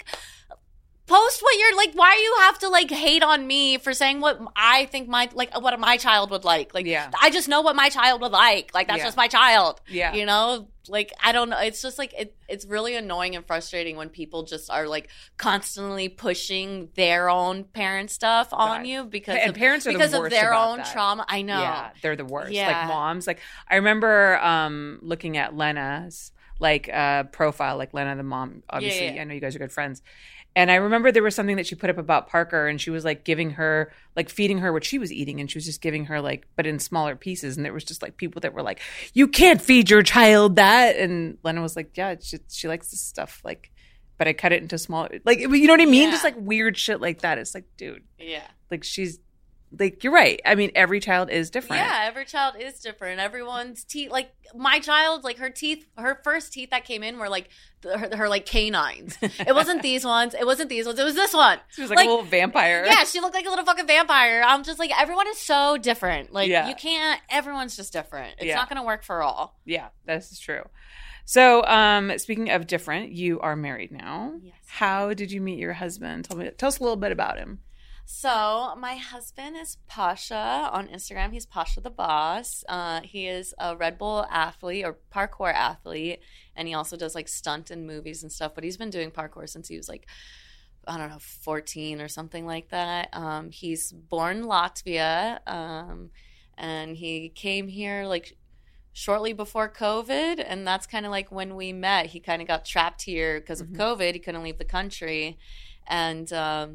Speaker 3: post what you're like. Why do you have to like hate on me for saying what I think what my child would like? Like, I just know what my child would like. Like, that's just my child. Yeah. Like, I don't know. It's just like it's really annoying and frustrating when people just are like constantly pushing their own parent stuff on you because
Speaker 2: parents are
Speaker 3: because
Speaker 2: the
Speaker 3: of
Speaker 2: worst
Speaker 3: their
Speaker 2: about
Speaker 3: own
Speaker 2: that.
Speaker 3: trauma. I know.
Speaker 2: Yeah, they're the worst.
Speaker 3: Yeah.
Speaker 2: Like moms. Like I remember looking at Lena's like profile, like Lena the mom. Obviously,
Speaker 3: Yeah.
Speaker 2: I know you guys are good friends. And I remember there was something that she put up about Parker, and she was like giving her, like feeding her what she was eating, and she was just giving her like, but in smaller pieces. And there was just like people that were like, "You can't feed your child that." And Lena was like, "Yeah, she likes this stuff." Like, but I cut it into small, like, you know what I mean?
Speaker 3: Yeah.
Speaker 2: Just like weird shit like that. It's like, dude,
Speaker 3: Yeah.
Speaker 2: like she's like, you're right. I mean, every child is different.
Speaker 3: Yeah, every child is different. Everyone's teeth, like my child, like her first teeth that came in were like her like canines. It wasn't these ones. It wasn't these ones. It was this one.
Speaker 2: She was like a little vampire.
Speaker 3: Yeah, she looked like a little fucking vampire. I'm just like, everyone is so different. Like,
Speaker 2: Yeah.
Speaker 3: you can't, everyone's just different. It's
Speaker 2: Yeah.
Speaker 3: not going to work for all.
Speaker 2: Yeah, this is true. So, speaking of different, you are married now.
Speaker 3: Yes.
Speaker 2: How did you meet your husband? Tell us a little bit about him.
Speaker 3: So my husband is Pasha on Instagram. He's Pasha the Boss. He is a Red Bull athlete or parkour athlete, and he also does like stunt in movies and stuff. But he's been doing parkour since he was like, I don't know, 14 or something like that. He's born in Latvia, and he came here like shortly before COVID, and that's kind of like when we met. He kind of got trapped here because of COVID. He couldn't leave the country, and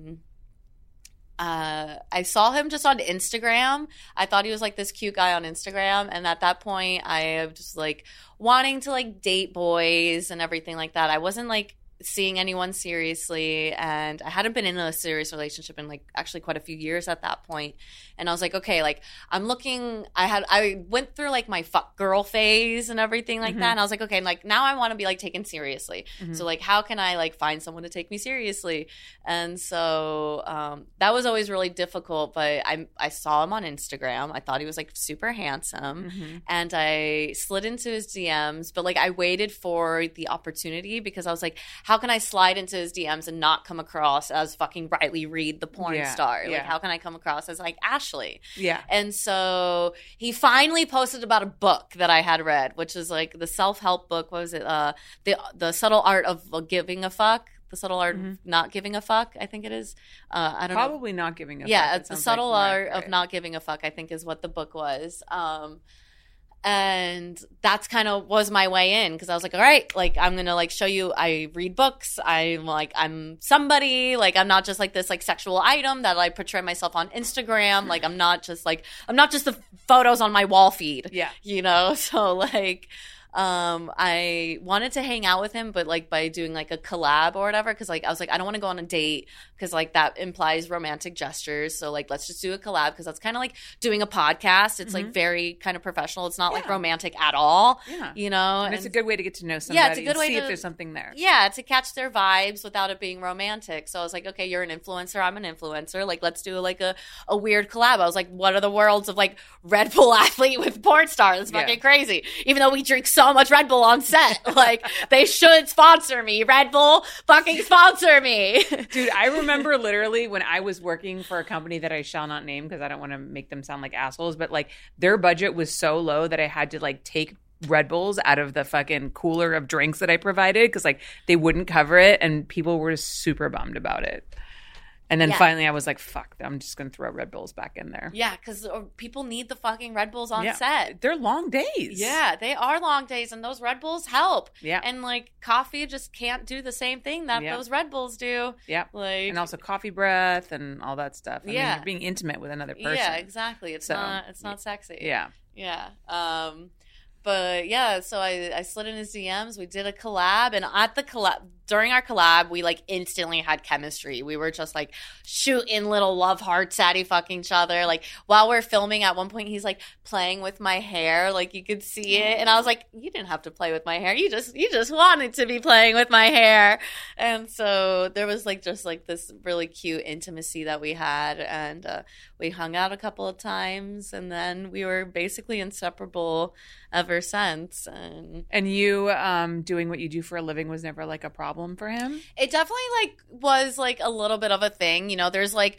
Speaker 3: I saw him just on Instagram. I thought he was like this cute guy on Instagram. And at that point, I was just like wanting to like date boys and everything like that. I wasn't like seeing anyone seriously, and I hadn't been in a serious relationship in like actually quite a few years at that point. And I was like, okay, like I'm looking, I went through like my fuck girl phase and everything like that. And I was like, okay, like now I want to be like taken seriously. So like, how can I like find someone to take me seriously? And so that was always really difficult, but I saw him on Instagram. I thought he was like super handsome, and I slid into his DMs, but like I waited for the opportunity because I was like, how can I slide into his DMs and not come across as fucking Riley Reid, the porn star? Like, how can I come across as like Ashley?
Speaker 2: Yeah.
Speaker 3: And so he finally posted about a book that I had read, which is like the self-help book. What was it? The Subtle Art of Giving a Fuck. The Subtle Art of Not Giving a Fuck, I think it is. I don't know.
Speaker 2: Probably Not Giving a Fuck.
Speaker 3: Yeah,
Speaker 2: It
Speaker 3: it's The
Speaker 2: sounds
Speaker 3: Subtle
Speaker 2: like
Speaker 3: Art
Speaker 2: right.
Speaker 3: of Not Giving a Fuck, I think is what the book was. And that's kind of was my way in, because I was like, all right, like I'm gonna like show you I read books. I'm somebody, like I'm not just like this like sexual item that I portray myself on Instagram. Like I'm not just the photos on my wall feed.
Speaker 2: Yeah.
Speaker 3: You know? So like I wanted to hang out with him, but like by doing like a collab or whatever, because like I was like, I don't want to go on a date because like that implies romantic gestures. So like let's just do a collab, because that's kind of like doing a podcast. It's like very kind of professional. It's not like romantic at all.
Speaker 2: Yeah.
Speaker 3: You know?
Speaker 2: And it's a good way to get to know somebody.
Speaker 3: it's a good way
Speaker 2: see
Speaker 3: to
Speaker 2: if there's something there.
Speaker 3: Yeah, to catch their vibes without it being romantic. So I was like, okay, you're an influencer, I'm an influencer. Like, let's do like a weird collab. I was like, what are the worlds of like Red Bull athlete with porn star? That's fucking crazy. Even though we drink so much Red Bull on set, like they should sponsor me. Red Bull, fucking sponsor me.
Speaker 2: Dude, I remember literally when I was working for a company that I shall not name because I don't want to make them sound like assholes, but like their budget was so low that I had to like take Red Bulls out of the fucking cooler of drinks that I provided because like they wouldn't cover it, and people were super bummed about it. And then finally I was like, fuck, I'm just going to throw Red Bulls back in there.
Speaker 3: Yeah, because people need the fucking Red Bulls on
Speaker 2: Yeah.
Speaker 3: set.
Speaker 2: They're long days.
Speaker 3: Yeah, they are long days, and those Red Bulls help.
Speaker 2: Yeah.
Speaker 3: And like coffee just can't do the same thing that those Red Bulls do.
Speaker 2: Yeah.
Speaker 3: Like,
Speaker 2: and also coffee breath and all that stuff. I mean,
Speaker 3: Yeah.
Speaker 2: you're being intimate with another person.
Speaker 3: yeah, exactly. It's
Speaker 2: So,
Speaker 3: not sexy.
Speaker 2: Yeah.
Speaker 3: Yeah. But yeah, so I slid in his DMs. We did a collab, and during our collab, we like instantly had chemistry. We were just like shooting little love hearts at each other. Like while we're filming, at one point he's like playing with my hair, like you could see it, and I was like, you didn't have to play with my hair. You just wanted to be playing with my hair. And so there was like just like this really cute intimacy that we had, and we hung out a couple of times, and then we were basically inseparable ever since.
Speaker 2: And you doing what you do for a living was never like a problem problem for him?
Speaker 3: It definitely like was like a little bit of a thing, you know. There's like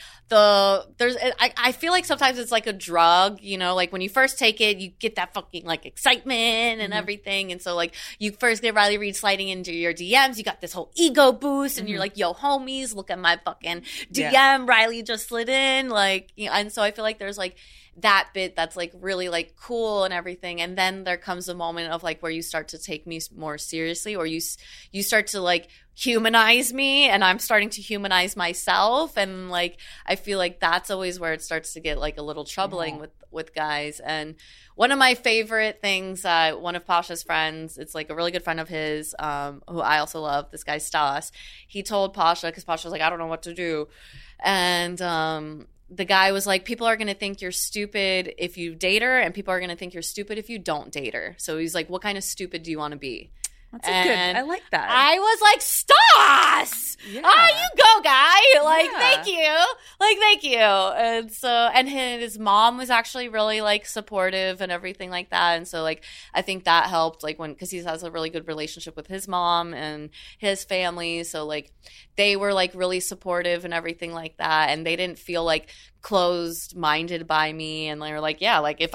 Speaker 3: I feel like sometimes it's like a drug, you know, like when you first take it, you get that fucking like excitement and everything, and so like you first get Riley Reid sliding into your DMs, you got this whole ego boost, and you're like, yo, homies, look at my fucking DM, Riley just slid in, like, you know, and so I feel like there's like that bit that's like really like cool and everything, and then there comes a moment of like where you start to take me more seriously, or you start to like humanize me, and I'm starting to humanize myself, and like I feel like that's always where it starts to get like a little troubling with guys. And one of my favorite things, one of Pasha's friends, it's like a really good friend of his, who I also love, this guy Stas, he told Pasha, because Pasha was like, I don't know what to do, and the guy was like, people are going to think you're stupid if you date her, and people are going to think you're stupid if you don't date her. So he's like, what kind of stupid do you want to be?
Speaker 2: That's good. I like that.
Speaker 3: I was like, Stas!
Speaker 2: Yeah.
Speaker 3: You go, guy. Like,
Speaker 2: Yeah.
Speaker 3: thank you. Like, thank you. And so, and his mom was actually really, like, supportive and everything like that. And so, like, I think that helped, like, because he has a really good relationship with his mom and his family. So, like, they were, like, really supportive and everything like that. And they didn't feel, like, closed-minded by me, and they were like, yeah, like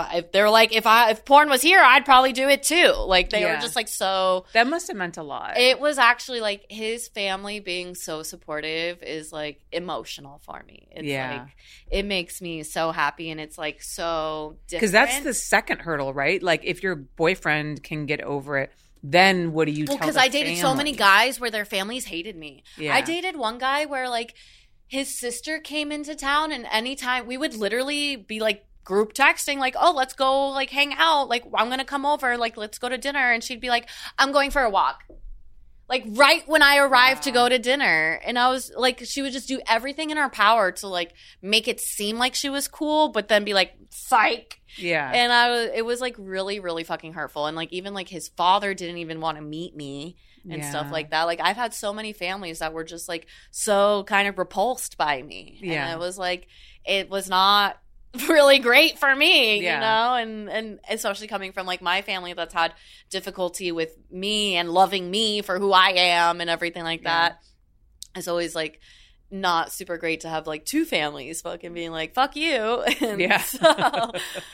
Speaker 3: if porn was here, I'd probably do it too. Like they were just like, so
Speaker 2: that must have meant a lot.
Speaker 3: it was actually like his family being so supportive is like emotional for me. It's like it makes me so happy, and it's like so different.
Speaker 2: Because that's the second hurdle, right? Like if your boyfriend can get over it, then what do you tell the
Speaker 3: because I dated so
Speaker 2: family?
Speaker 3: many guys where their families hated me.
Speaker 2: Yeah.
Speaker 3: I dated one guy where like his sister came into town, and anytime we would literally be like group texting, like, oh, let's go like hang out, like I'm gonna come over, like let's go to dinner, and she'd be like, I'm going for a walk, like right when I arrived to go to dinner. And I was like, she would just do everything in her power to like make it seem like she was cool, but then be like, psych.
Speaker 2: Yeah.
Speaker 3: And it was like really, really fucking hurtful. And like even like his father didn't even want to meet me and stuff like that. Like I've had so many families that were just like so kind of repulsed by me.
Speaker 2: Yeah.
Speaker 3: And it was like, it was not really great for me, you know, and especially coming from like my family that's had difficulty with me and loving me for who I am and everything like that. It's always like not super great to have like two families fucking being like, fuck you. And so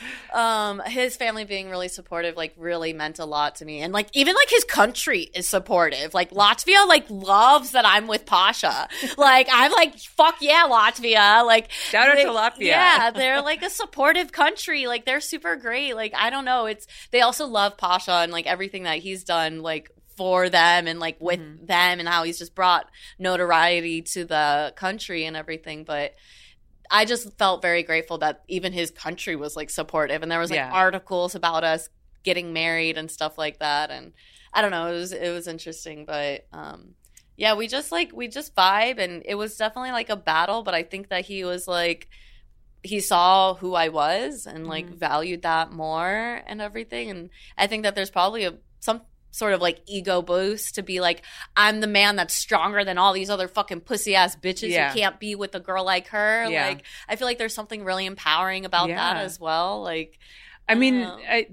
Speaker 3: his family being really supportive like really meant a lot to me. And like even like his country is supportive. Like Latvia like loves that I'm with Pasha. Like I'm like, fuck yeah, Latvia. Like
Speaker 2: shout out to Latvia.
Speaker 3: Yeah, they're like a supportive country. Like they're super great. Like I don't know, they also love Pasha and like everything that he's done like for them and like with them, and how he's just brought notoriety to the country and everything. But I just felt very grateful that even his country was like supportive, and there was like articles about us getting married and stuff like that. And I don't know, it was interesting. But yeah, we just vibe, and it was definitely like a battle, but I think that he was like, he saw who I was and like valued that more and everything. And I think that there's probably some sort of like ego boost to be like, I'm the man that's stronger than all these other fucking pussy ass bitches who can't be with a girl like her. Like I feel like there's something really empowering about that as well. Like
Speaker 2: I mean, I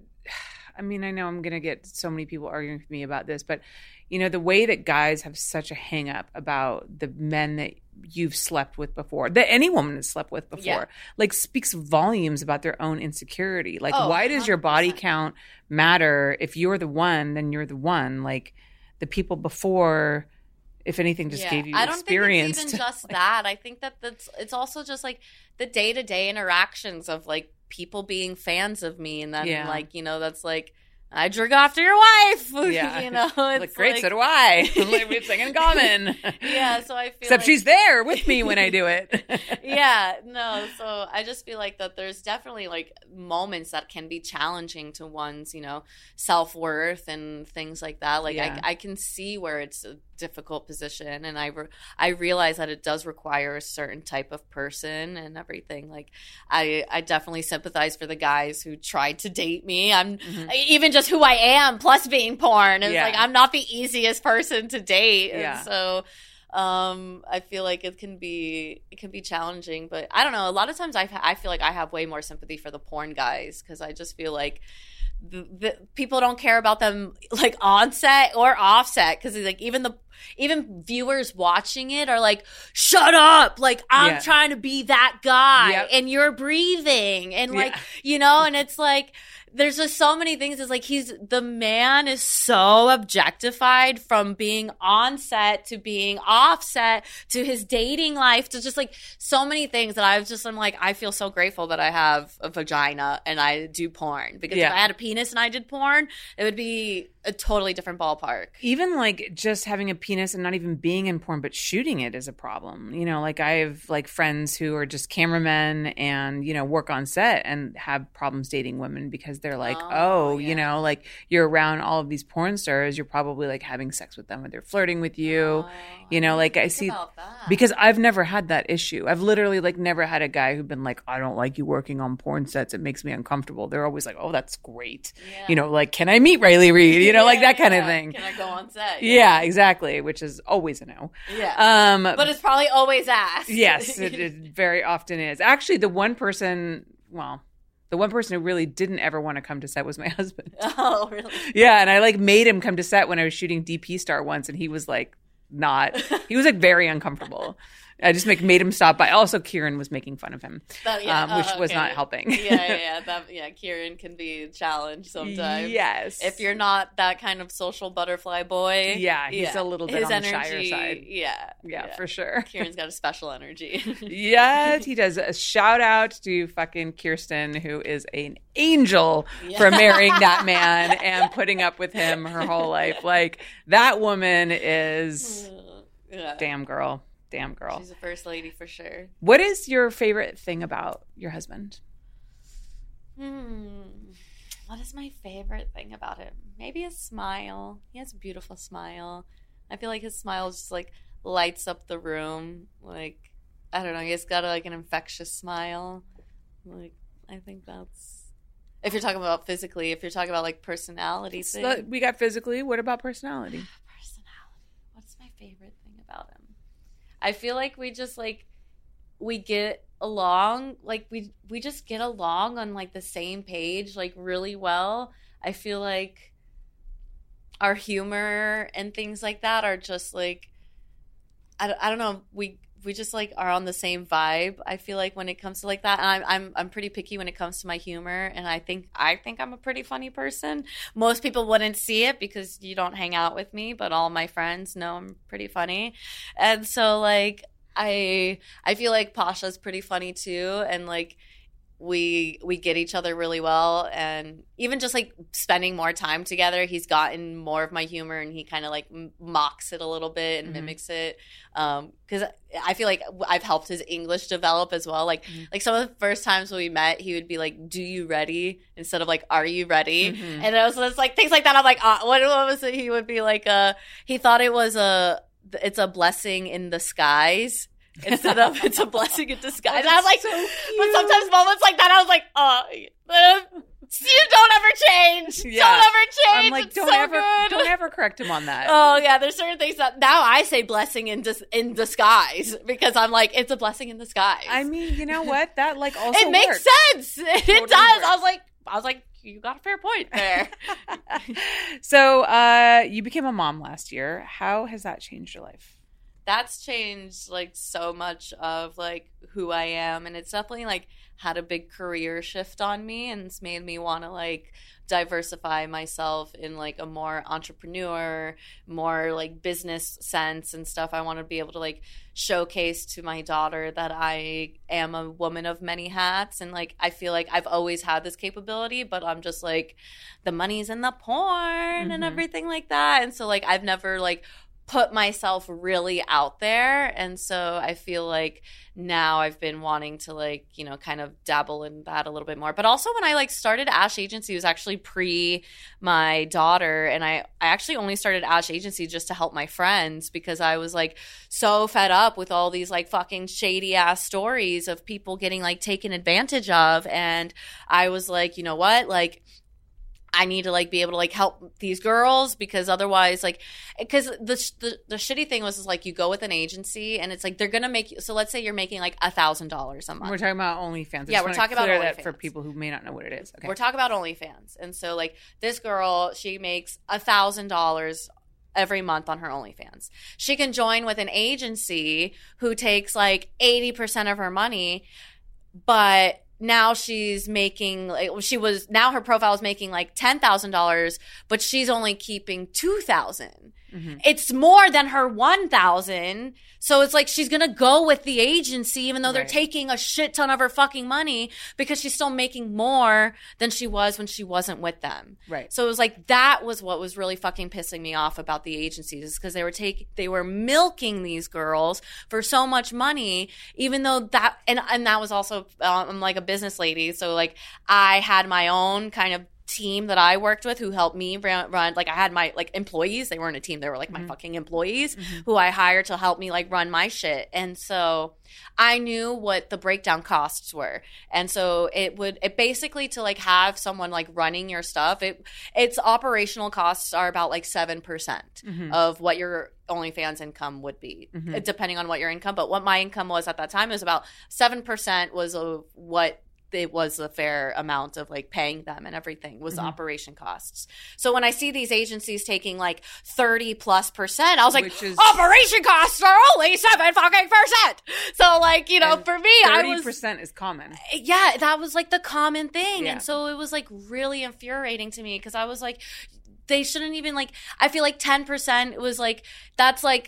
Speaker 2: know I'm gonna get so many people arguing with me about this, but you know, the way that guys have such a hang up about the men that you've slept with before, that any woman has slept with before, like speaks volumes about their own insecurity. Like, why does your body count matter? If you're the one, then you're the one. Like the people before, if anything, just gave you experience.
Speaker 3: I don't think it's even just that. I think that it's also just like the day-to-day interactions of like people being fans of me, and then like, you know, that's like, I jerk off to your wife.
Speaker 2: Yeah.
Speaker 3: You know, it's
Speaker 2: like, great, so do I. We have something in common.
Speaker 3: Yeah, so I feel
Speaker 2: except she's there with me when I do it.
Speaker 3: Yeah, no, so I just feel like that there's definitely like moments that can be challenging to one's, you know, self-worth and things like that. Like I can see where it's a difficult position, and I realize that it does require a certain type of person and everything. Like I definitely sympathize for the guys who tried to date me. I'm even just who I am plus being porn. It's like I'm not the easiest person to date. And so I feel like it can be challenging, but I don't know. A lot of times I feel like I have way more sympathy for the porn guys, because I just feel like the people don't care about them like on set or off set, because like even even viewers watching it are like, shut up. Like, I'm trying to be that guy and you're breathing and like, you know, and it's like, there's just so many things. It's like the man is so objectified from being on set to being off set to his dating life to just like so many things that I'm like, I feel so grateful that I have a vagina and I do porn, because if I had a penis and I did porn, it would be a totally different ballpark.
Speaker 2: Even like just having a penis and not even being in porn, but shooting it is a problem. You know, like I have like friends who are just cameramen and, you know, work on set and have problems dating women because they're like, you know, like you're around all of these porn stars, you're probably like having sex with them or they're flirting with you. You know, like I see, because I've never had that issue. I've literally like never had a guy who'd been like, I don't like you working on porn sets. It makes me uncomfortable. They're always like, oh, that's great. Yeah. You know, like, can I meet Riley Reid? You know, like that kind of thing.
Speaker 3: Can I go on set?
Speaker 2: Yeah, exactly. Which is always a no.
Speaker 3: Yeah. But it's probably always asked.
Speaker 2: Yes, it very often is. Actually, the one person who really didn't ever want to come to set was my husband.
Speaker 3: Oh, really?
Speaker 2: Yeah, and I like made him come to set when I was shooting DP Star once, and he was like he was like very uncomfortable. I just made him stop by. Also, Kieran was making fun of him, which was not helping.
Speaker 3: Kieran can be a challenge sometimes.
Speaker 2: Yes.
Speaker 3: If you're not that kind of social butterfly boy.
Speaker 2: Yeah, he's a little bit
Speaker 3: his
Speaker 2: on the
Speaker 3: energy,
Speaker 2: shyer side. Yeah, for sure.
Speaker 3: Kieran's got a special energy.
Speaker 2: Yes, he does. A shout out to fucking Kirsten, who is an angel for marrying that man and putting up with him her whole life. Like, that woman is damn girl. Damn girl.
Speaker 3: She's a first lady for sure.
Speaker 2: What is your favorite thing about your husband?
Speaker 3: What is my favorite thing about him? Maybe his smile. He has a beautiful smile. I feel like his smile just like lights up the room. Like, I don't know. He's got like an infectious smile. Like, I think that's, if you're talking about physically. If you're talking about like personality thing.
Speaker 2: We got physically. What about personality?
Speaker 3: What's my favorite thing about him? I feel like we just like, we get along, like we just get along on like the same page like really well. I feel like our humor and things like that are just like, I don't know, we just like are on the same vibe. I feel like when it comes to like that, and I'm pretty picky when it comes to my humor, and I think I'm a pretty funny person. Most people wouldn't see it because you don't hang out with me, but all my friends know I'm pretty funny. And so like I feel like Pasha's pretty funny too, and like we get each other really well, and even just like spending more time together, he's gotten more of my humor, and he kind of like mocks it a little bit and mimics it, because I feel like I've helped his English develop as well. Like like some of the first times when we met, he would be like, "Do you ready?" instead of like, "Are you ready?" And it was just like things like that. I'm like, what was it? He would be like, he thought it was it's a blessing in the skies. Instead of it's a blessing in disguise. And I was like, so but sometimes moments like that, I was like, you don't ever change. Yeah. Don't ever change.
Speaker 2: I'm like,
Speaker 3: it's
Speaker 2: don't ever correct him on that.
Speaker 3: Oh yeah, there's certain things that now I say blessing in disguise, because I'm like, it's a blessing in disguise.
Speaker 2: I mean, you know what? That like also
Speaker 3: it makes sense. It totally does. Works. I was like, you got a fair point there.
Speaker 2: So you became a mom last year. How has that changed your life?
Speaker 3: That's changed like so much of like who I am, and it's definitely like had a big career shift on me, and it's made me want to like diversify myself in like a more entrepreneur, more like business sense and stuff. I want to be able to like showcase to my daughter that I am a woman of many hats, and like I feel like I've always had this capability, but I'm just like the money's in the porn and everything like that, and so like I've never like put myself really out there. And so I feel like now I've been wanting to like, you know, kind of dabble in that a little bit more. But also when I like started Ash Agency, it was actually pre my daughter. And I actually only started Ash Agency just to help my friends, because I was like so fed up with all these like fucking shady ass stories of people getting like taken advantage of. And I was like, you know what, like I need to like be able to like help these girls, because otherwise like, because the shitty thing was like you go with an agency and it's like they're gonna make you, so let's say you're making like $1,000 a month.
Speaker 2: We're talking about OnlyFans.
Speaker 3: Yeah, we're talking about OnlyFans.
Speaker 2: That for people who may not know what it is. Okay.
Speaker 3: We're talking about OnlyFans. And so like this girl, she makes $1,000 every month on her OnlyFans. She can join with an agency who takes like 80% of her money, but now she's making now her profile is making like $10,000, but she's only keeping $2,000. Mm-hmm. It's more than her $1,000. So it's like she's going to go with the agency even though they're taking a shit ton of her fucking money because she's still making more than she was when she wasn't with them.
Speaker 2: Right.
Speaker 3: So it was like that was what was really fucking pissing me off about the agencies is because they were milking these girls for so much money, even though that and that was also I'm like a business lady, so like I had my own kind of team that I worked with who helped me run. Like I had my like employees. They weren't a team. They were like my fucking employees who I hired to help me like run my shit. And so I knew what the breakdown costs were. And so it basically to like have someone like running your stuff, its operational costs are about like 7% of what your OnlyFans income would be, depending on what your income. But what my income was at that time was about 7% was what it was a fair amount of like paying them and everything was the operation costs. So when I see these agencies taking like 30+%, I was like, operation costs are only 7%. So like, you know, for me,
Speaker 2: 30% is common.
Speaker 3: Yeah, that was like the common thing.
Speaker 2: Yeah.
Speaker 3: And so it was like really infuriating to me because I was like, they shouldn't even like, I feel like 10% was like, that's like,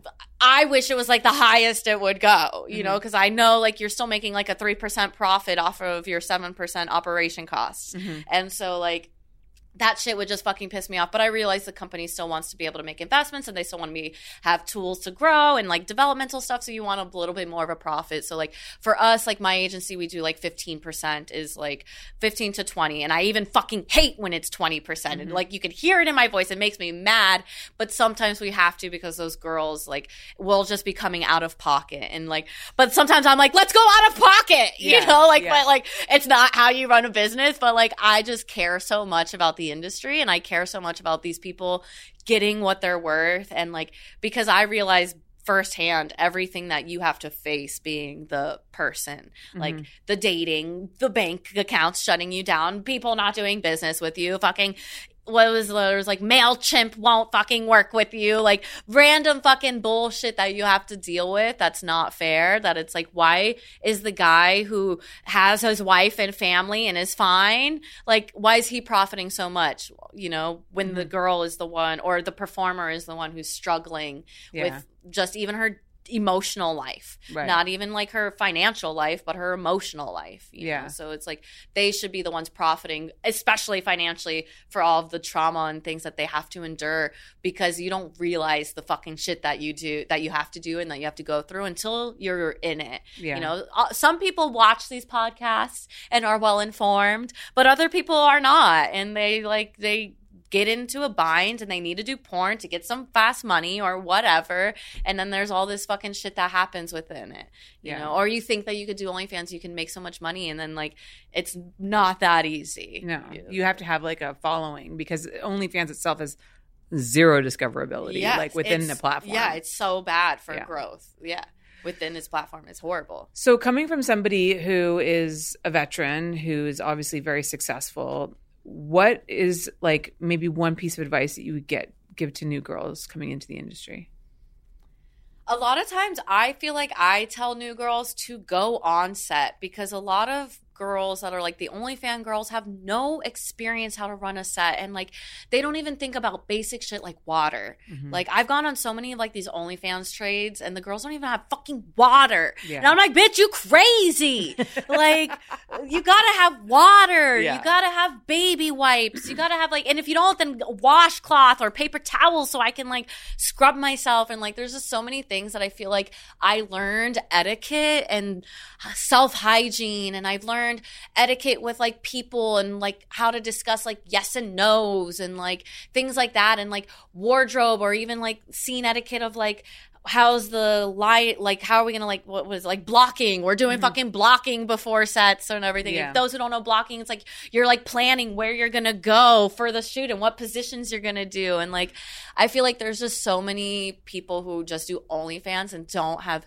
Speaker 3: I wish it was like the highest it would go, you know, because I know like you're still making like a 3% profit off of your 7% operation costs. And so like, that shit would just fucking piss me off. But I realize the company still wants to be able to make investments and they still want to have tools to grow and like developmental stuff. So you want a little bit more of a profit. So like for us, like my agency, we do like 15% is like 15 to 20. And I even fucking hate when it's 20%. And like you can hear it in my voice. It makes me mad. But sometimes we have to because those girls like will just be coming out of pocket. And like, but sometimes I'm like, let's go out of pocket, you know, like, but like it's not how you run a business. But like I just care so much about the industry and I care so much about these people getting what they're worth and like because I realize firsthand everything that you have to face being the person like the dating, the bank accounts shutting you down, people not doing business with you, fucking there was like MailChimp won't fucking work with you, like random fucking bullshit that you have to deal with that's not fair, that it's like why is the guy who has his wife and family and is fine, like why is he profiting so much, you know, when the girl is the one or the performer is the one who's struggling with just even her emotional life, not even like her financial life, but her emotional life, you know? So it's like they should be the ones profiting, especially financially, for all of the trauma and things that they have to endure because you don't realize the fucking shit that you do, that you have to do and that you have to go through until you're in it. You know, some people watch these podcasts and are well informed, but other people are not, and they get into a bind and they need to do porn to get some fast money or whatever, and then there's all this fucking shit that happens within it, you know, or you think that you could do OnlyFans, you can make so much money, and then like it's not that easy.
Speaker 2: No, you have to have like a following because OnlyFans itself is zero discoverability like within the platform.
Speaker 3: Yeah, it's so bad for growth. Within this platform is horrible.
Speaker 2: So coming from somebody who is a veteran, who is obviously very successful, what is like maybe one piece of advice that you would give to new girls coming into the industry?
Speaker 3: A lot of times I feel like I tell new girls to go on set because a lot of girls that are like the OnlyFans girls have no experience how to run a set, and like they don't even think about basic shit like water. Like I've gone on so many of like these OnlyFans trades and the girls don't even have fucking water. And I'm like, bitch, you crazy. Like you gotta have water. You gotta have baby wipes. You gotta have like, and if you don't, then washcloth or paper towels so I can like scrub myself. And like there's just so many things that I feel like I learned etiquette and self-hygiene, and I've learned etiquette with like people and like how to discuss like yes and no's and like things like that, and like wardrobe, or even like scene etiquette of like how's the light, like how are we gonna like, what was like blocking, we're doing fucking blocking before sets and everything. If those who don't know blocking, it's like you're like planning where you're gonna go for the shoot and what positions you're gonna do. And like I feel like there's just so many people who just do OnlyFans and don't have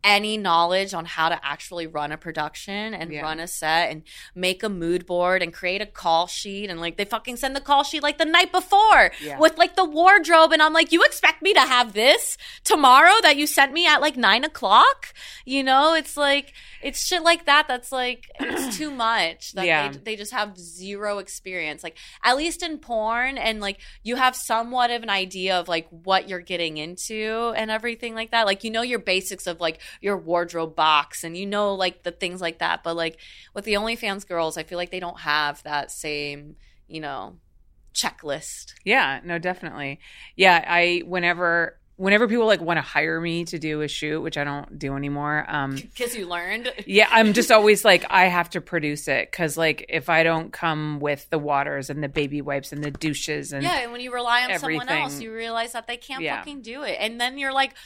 Speaker 3: any knowledge on how to actually run a production and run a set and make a mood board and create a call sheet. And like they fucking send the call sheet like the night before with like the wardrobe. And I'm like, you expect me to have this tomorrow that you sent me at like 9 o'clock? You know, it's like, it's shit like that. That's like, it's too much that they just have zero experience. Like at least in porn, and like you have somewhat of an idea of like what you're getting into and everything like that. Like, you know, your basics of like your wardrobe box and you know, like the things like that. But like with the OnlyFans girls, I feel like they don't have that same, you know, checklist.
Speaker 2: Yeah, no, definitely. Yeah. Whenever people like want to hire me to do a shoot, which I don't do anymore.
Speaker 3: Because you learned.
Speaker 2: Yeah, I'm just always like, I have to produce it. Because like if I don't come with the waters and the baby wipes and the douches and
Speaker 3: and when you rely on
Speaker 2: everything,
Speaker 3: someone else, you realize that they can't fucking do it. And then you're like,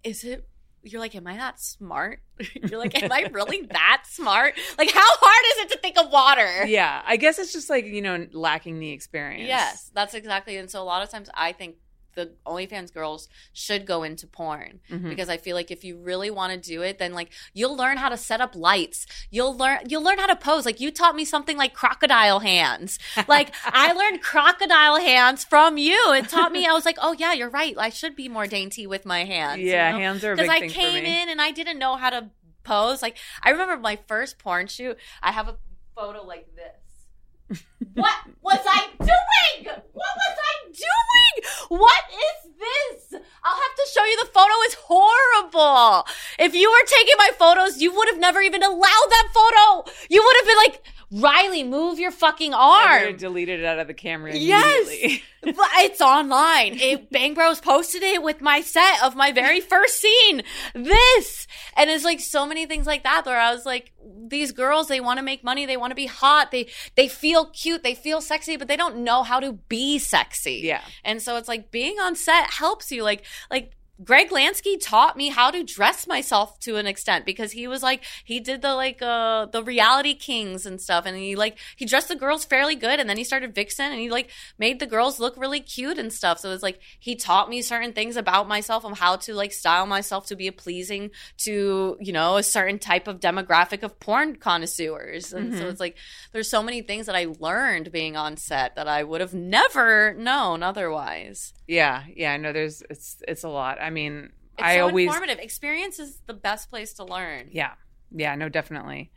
Speaker 3: you're like, am I that smart? You're like, am I really that smart? Like, how hard is it to think of water?
Speaker 2: Yeah, I guess it's just like, you know, lacking the experience.
Speaker 3: Yes, that's exactly. And so a lot of times I think the OnlyFans girls should go into porn because I feel like if you really want to do it, then like you'll learn how to set up lights. You'll learn how to pose. Like you taught me something like crocodile hands. Like I learned crocodile hands from you. It taught me. I was like, oh yeah, you're right. I should be more dainty with my hands.
Speaker 2: Yeah, you know? Hands are a big thing for me.
Speaker 3: Because I came in and I didn't know how to pose. Like I remember my first porn shoot. I have a photo like this. What was I doing? What was I doing? What is this? I'll have to show you. The photo is horrible. If you were taking my photos, you would have never even allowed that photo. You would have been like, Riley, move your fucking arm.
Speaker 2: I would have deleted it out of the camera immediately.
Speaker 3: Yes, but it's online. Bang Bros posted it with my set of my very first scene. This. And it's like so many things like that where I was like, these girls, they want to make money. They want to be hot. They feel cute. They feel sexy, but they don't know how to be sexy.
Speaker 2: Yeah.
Speaker 3: And so it's like being on set helps you. Like Greg Lansky taught me how to dress myself to an extent because he was like, he did the Reality Kings and stuff. And he dressed the girls fairly good. And then he started Vixen and he like made the girls look really cute and stuff. So it's like, he taught me certain things about myself and how to like style myself to be pleasing to, you know, a certain type of demographic of porn connoisseurs. And so it's like, there's so many things that I learned being on set that I would have never known otherwise.
Speaker 2: Yeah. I know it's a lot. I mean,
Speaker 3: it's informative. Experience is the best place to learn.
Speaker 2: Yeah, no, definitely.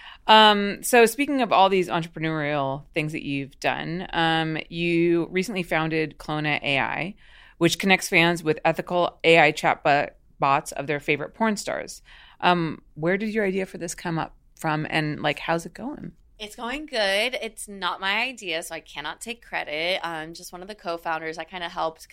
Speaker 2: So speaking of all these entrepreneurial things that you've done, you recently founded Clona AI, which connects fans with ethical AI chatbots of their favorite porn stars. Where did your idea for this come up from, and like, how's it going?
Speaker 3: It's going good. It's not my idea, so I cannot take credit. I'm just one of the co-founders. I kind of helped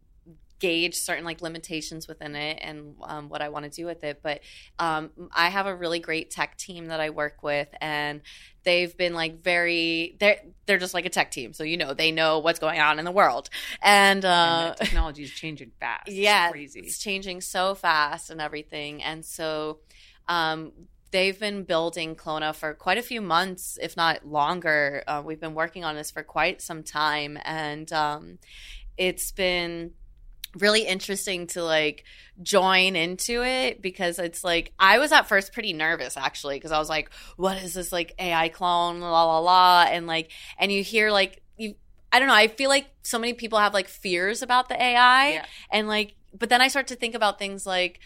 Speaker 3: gauge certain like limitations within it and what I want to do with it. But I have a really great tech team that I work with, and they've been like they're just like a tech team. So, you know, they know what's going on in the world. And
Speaker 2: technology is changing fast.
Speaker 3: Yeah,
Speaker 2: it's crazy.
Speaker 3: It's changing so fast and everything. And so they've been building Clona for quite a few months, if not longer. We've been working on this for quite some time. And it's been really interesting to like join into it because it's like I was at first pretty nervous actually because I was like, what is this like AI clone, la la la, and you hear like I don't know, I feel like so many people have like fears about the AI and like, but then I start to think about things like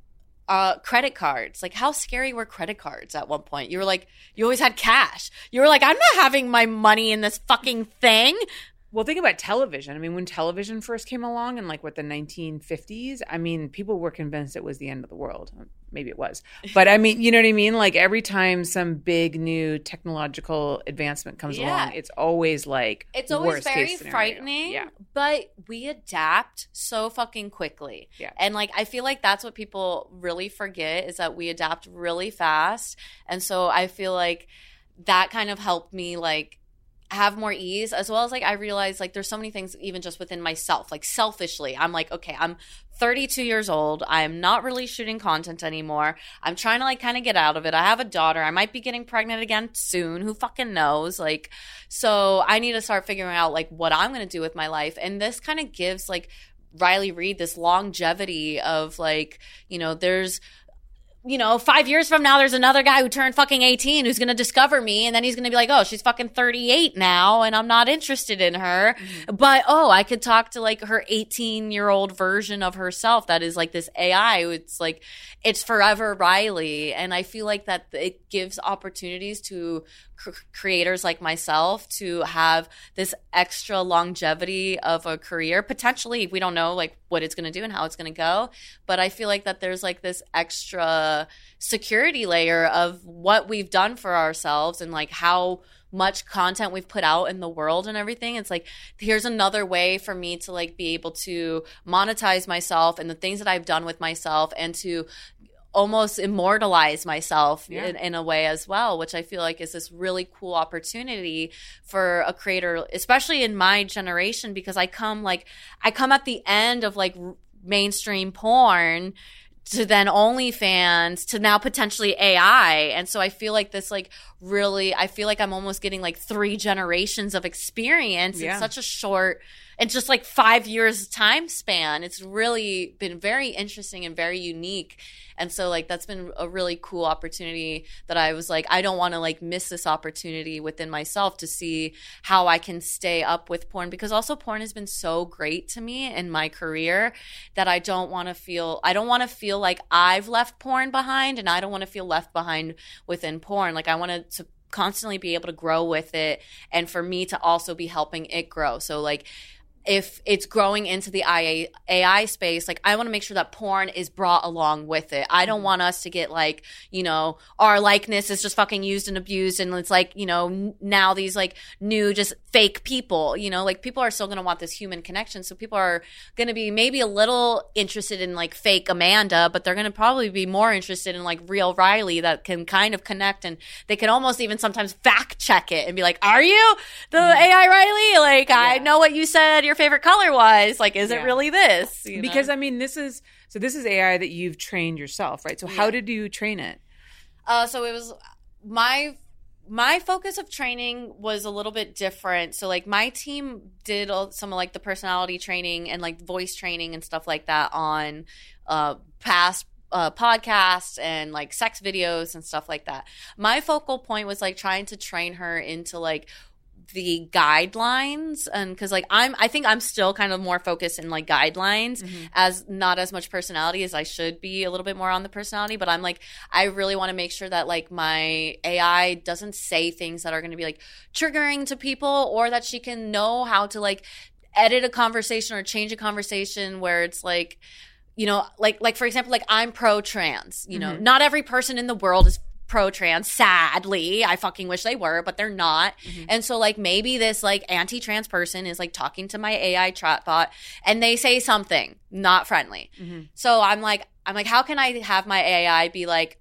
Speaker 3: credit cards. Like, how scary were credit cards at one point? You were like, you always had cash. You were like, I'm not having my money in this fucking thing.
Speaker 2: Well, think about television. I mean, when television first came along in like the 1950s, I mean, people were convinced it was the end of the world. Maybe it was. But I mean, you know what I mean? Like every time some big new technological advancement comes along, it's always like
Speaker 3: it's always very frightening.
Speaker 2: Yeah.
Speaker 3: But we adapt so fucking quickly.
Speaker 2: Yeah.
Speaker 3: And like I feel like that's what people really forget is that we adapt really fast. And so I feel like that kind of helped me like have more ease, as well as like I realized like there's so many things even just within myself, like selfishly I'm like, okay, I'm 32 years old, I'm not really shooting content anymore, I'm trying to like kind of get out of it, I have a daughter, I might be getting pregnant again soon, who fucking knows, like, so I need to start figuring out like what I'm going to do with my life. And this kind of gives like Riley Reid this longevity of like, you know, there's 5 years from now, there's another guy who turned fucking 18 who's going to discover me. And then he's going to be like, oh, she's fucking 38 now and I'm not interested in her. Mm-hmm. But, I could talk to like her 18-year-old version of herself that is like this AI. It's like, it's forever Riley. And I feel like that it gives opportunities to creators like myself to have this extra longevity of a career. Potentially, we don't know like what it's going to do and how it's going to go. But I feel like that there's like this extra security layer of what we've done for ourselves and like how much content we've put out in the world and everything. It's like, here's another way for me to like be able to monetize myself and the things that I've done with myself and to almost immortalize myself in a way as well, which I feel like is this really cool opportunity for a creator, especially in my generation, because I come at the end of like mainstream porn to then OnlyFans to now potentially AI. And so I feel like this like really, I feel like I'm almost getting like 3 generations of experience in such a short and just like 5 years time span. It's really been very interesting and very unique. And so like that's been a really cool opportunity that I was like, I don't want to like miss this opportunity within myself to see how I can stay up with porn, because also porn has been so great to me in my career that I don't want to feel like I've left porn behind, and I don't want to feel left behind within porn. Like I wanted to constantly be able to grow with it and for me to also be helping it grow. So like if it's growing into the AI space, like I want to make sure that porn is brought along with it. I don't want us to get like, our likeness is just fucking used and abused. And it's like, now these like new just fake people, like people are still going to want this human connection. So people are going to be maybe a little interested in like fake Amanda, but they're going to probably be more interested in like real Riley that can kind of connect. And they can almost even sometimes fact check it and be like, are you the AI Riley? Like, I know what you said your favorite color was. Like, is it really this?
Speaker 2: Because I mean, this is AI that you've trained yourself, right? So how did you train it?
Speaker 3: So it was my focus of training was a little bit different. So like my team did some of like the personality training and like voice training and stuff like that on past podcasts and like sex videos and stuff like that. My focal point was like trying to train her into like the guidelines, and because like I think I'm still kind of more focused in like guidelines, as not as much personality as I should be, a little bit more on the personality, but I'm like I really want to make sure that like my AI doesn't say things that are going to be like triggering to people, or that she can know how to like edit a conversation or change a conversation where it's like, like for example, like I'm pro-trans, not every person in the world is pro-trans, sadly. I fucking wish they were, but they're not. And so like maybe this like anti-trans person is like talking to my AI chatbot and they say something not friendly. So I'm like, how can I have my AI be like,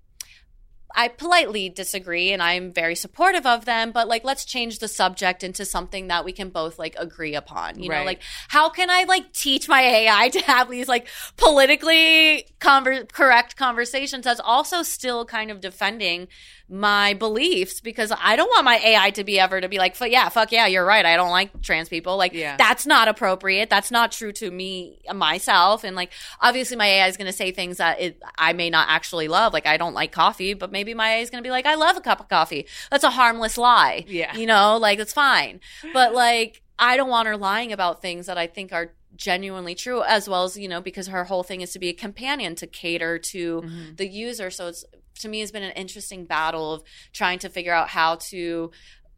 Speaker 3: I politely disagree and I'm very supportive of them, but like let's change the subject into something that we can both like agree upon. You know, like how can I like teach my AI to have these like politically correct conversations that's also still kind of defending my beliefs, because I don't want my AI to be ever to be like, fuck yeah, you're right, I don't like trans people. Like that's not appropriate. That's not true to me, myself. And like obviously my AI is going to say things that I may not actually love. Like I don't like coffee, but maybe my AI is going to be like, I love a cup of coffee. That's a harmless lie. Like it's fine. But like I don't want her lying about things that I think are genuinely true, as well as, because her whole thing is to be a companion to cater to the user. So it's, to me, has been an interesting battle of trying to figure out how to,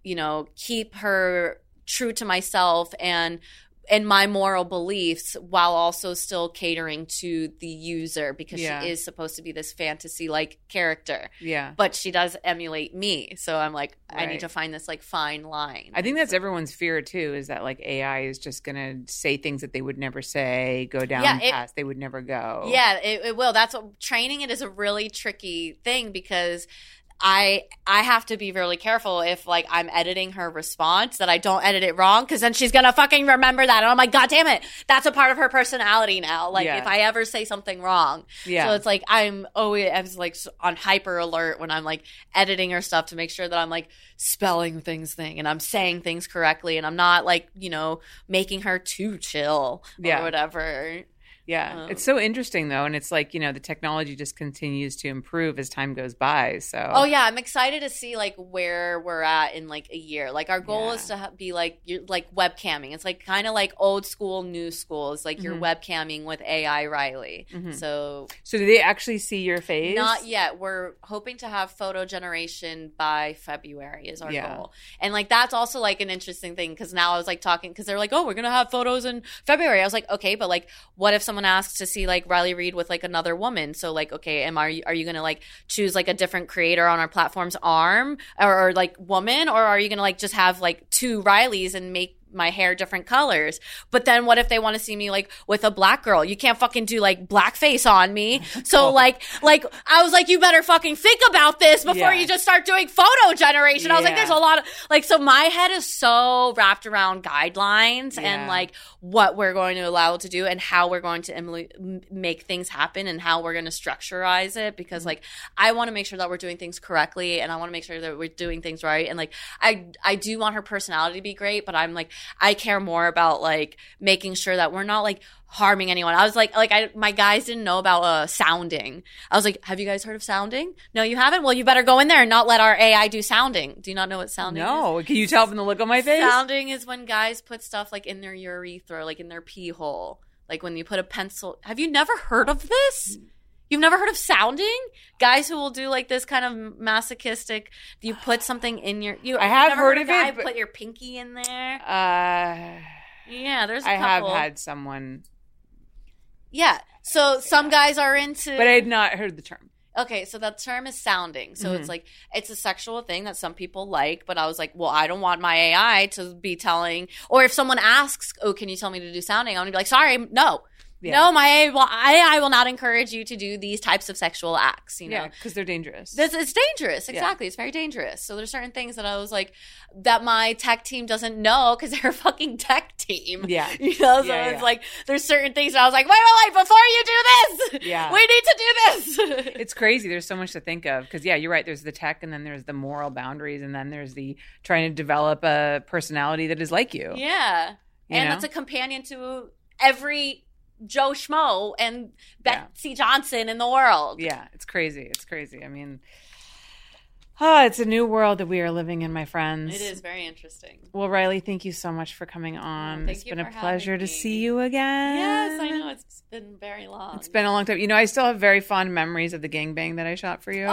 Speaker 3: keep her true to myself and my moral beliefs while also still catering to the user, because she is supposed to be this fantasy like character. But she does emulate me. So I'm like, I need to find this like fine line.
Speaker 2: I think that's everyone's fear too, is that like AI is just going to say things that they would never say, go down paths they would never go.
Speaker 3: Yeah, it will. That's what training it is a really tricky thing, because I have to be really careful if like I'm editing her response that I don't edit it wrong, because then she's gonna fucking remember that, and I'm like, God damn it, that's a part of her personality now. Like if I ever say something wrong, so it's like I'm always like on hyper alert when I'm like editing her stuff to make sure that I'm like spelling things and I'm saying things correctly, and I'm not like making her too chill or whatever.
Speaker 2: Yeah. It's so interesting, though. And it's like, you know, the technology just continues to improve as time goes by. So.
Speaker 3: Oh, yeah. I'm excited to see, like, where we're at in, like, a year. Like, our goal is to be, like, webcamming. It's, like, kind of like old school, new school. It's, like, you're webcamming with AI Riley. So
Speaker 2: do they actually see your face?
Speaker 3: Not yet. We're hoping to have photo generation by February is our goal. And, like, that's also, like, an interesting thing because now I was, like, talking because they're like, oh, we're going to have photos in February. I was like, okay, but, like, what if someone asks to see like Riley Reid with like another woman? So like, okay, are you gonna like choose like a different creator on our platform's arm or like woman, or are you gonna like just have like two Rileys and make my hair different colors? But then what if they want to see me like with a black girl? You can't fucking do like blackface on me. So like I was like, you better fucking think about this before you just start doing photo generation. I was like, there's a lot of like, so my head is so wrapped around guidelines and like what we're going to allow to do and how we're going to make things happen and how we're going to structurize it, because like I want to make sure that we're doing things correctly and I want to make sure that we're doing things right. And like I do want her personality to be great, but I'm like, I care more about like making sure that we're not like harming anyone. I was like my guys didn't know about sounding. I was like, have you guys heard of sounding? No, you haven't? Well, you better go in there and not let our AI do sounding. Do you not know what sounding is?
Speaker 2: No. Can you tell from the look on my face?
Speaker 3: Sounding is when guys put stuff like in their urethra, like in their pee hole. Like when you put a pencil. Have you never heard of this? You've never heard of sounding? Guys who will do like this kind of masochistic. You put something in your.
Speaker 2: I have heard of it.
Speaker 3: Put your pinky in there. Yeah, there's a couple.
Speaker 2: I have had someone.
Speaker 3: Yeah, so some guys are into.
Speaker 2: But I had not heard the term.
Speaker 3: Okay, so that term is sounding. So it's like, it's a sexual thing that some people like, but I was like, well, I don't want my AI to be telling, or if someone asks, oh, can you tell me to do sounding? I'm going to be like, sorry, no. Yeah. No, my AI will not encourage you to do these types of sexual acts, you know?
Speaker 2: Yeah, because they're dangerous.
Speaker 3: It's dangerous, exactly. Yeah. It's very dangerous. So there's certain things that I was like, that my tech team doesn't know because they're a fucking tech team.
Speaker 2: Yeah.
Speaker 3: You know, so it's like, there's certain things that I was like, wait, before you do this, we need to do this.
Speaker 2: It's crazy. There's so much to think of because, yeah, you're right. There's the tech and then there's the moral boundaries and then there's the trying to develop a personality that is like you.
Speaker 3: Yeah. And that's a companion to every Joe Schmo and Betsy Johnson in the world.
Speaker 2: Yeah, it's crazy. It's crazy. I mean, it's a new world that we are living in, my friends.
Speaker 3: It is very interesting.
Speaker 2: Well, Riley, thank you so much for coming on. It's been a pleasure to see you again.
Speaker 3: Yes, I know. It's been very long.
Speaker 2: It's been a long time. You know, I still have very fond memories of the gangbang that I shot for you.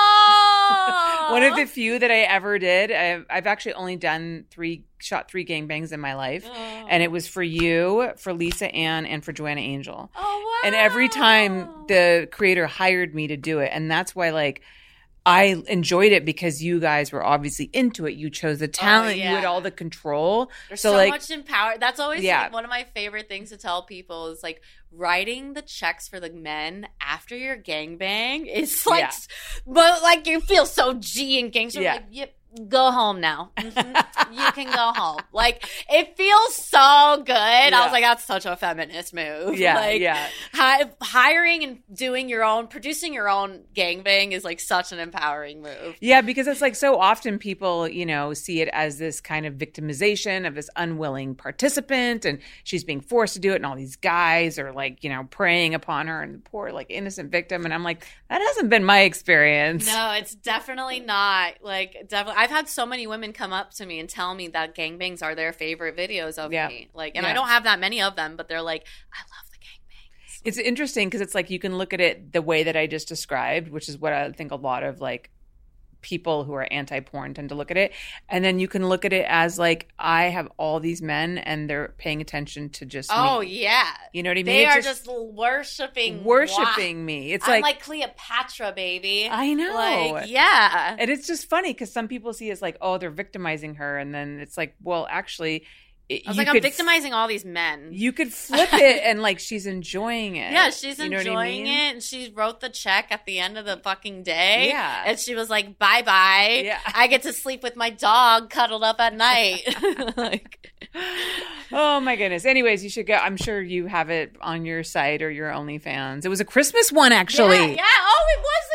Speaker 3: Oh!
Speaker 2: One of the few that I ever did. I've actually only shot three gangbangs in my life. Oh. And it was for you, for Lisa Ann, and for Joanna Angel.
Speaker 3: Oh, wow.
Speaker 2: And every time the creator hired me to do it. And that's why, like, I enjoyed it because you guys were obviously into it. You chose the talent. You had all the control.
Speaker 3: There's so like, much in power. That's always like, one of my favorite things to tell people is like writing the checks for the men after your gangbang is like, but like you feel so G and gangster. Like, yep. Go home now. Mm-hmm. You can go home. Like, it feels so good. I was like, that's such a feminist move.
Speaker 2: Yeah,
Speaker 3: like, hiring and producing your own gangbang is like such an empowering move.
Speaker 2: Yeah, because it's like so often people, you know, see it as this kind of victimization of this unwilling participant and she's being forced to do it and all these guys are like, you know, preying upon her and the poor like innocent victim. And I'm like, that hasn't been my experience.
Speaker 3: No, it's definitely not. Like, definitely. I've had so many women come up to me and tell me that gangbangs are their favorite videos of me. Like, and I don't have that many of them, but they're like, I love the gangbangs.
Speaker 2: It's interesting because it's like you can look at it the way that I just described, which is what I think a lot of like people who are anti-porn tend to look at it. And then you can look at it as like, I have all these men and they're paying attention to just me.
Speaker 3: Oh, yeah.
Speaker 2: You know what I mean?
Speaker 3: They are just worshiping
Speaker 2: me. It's
Speaker 3: I'm like Cleopatra, baby.
Speaker 2: I know.
Speaker 3: Like, yeah.
Speaker 2: And it's just funny because some people see it as like, oh, they're victimizing her. And then it's like, well, actually...
Speaker 3: I was like, I'm victimizing all these men.
Speaker 2: You could flip it and like she's enjoying it.
Speaker 3: Yeah, she's enjoying it. And she wrote the check at the end of the fucking day.
Speaker 2: Yeah.
Speaker 3: And she was like, bye-bye. Yeah. I get to sleep with my dog cuddled up at night. Like,
Speaker 2: oh my goodness. Anyways, you should go. I'm sure you have it on your site or your OnlyFans. It was a Christmas one, actually.
Speaker 3: Yeah. Oh, it was a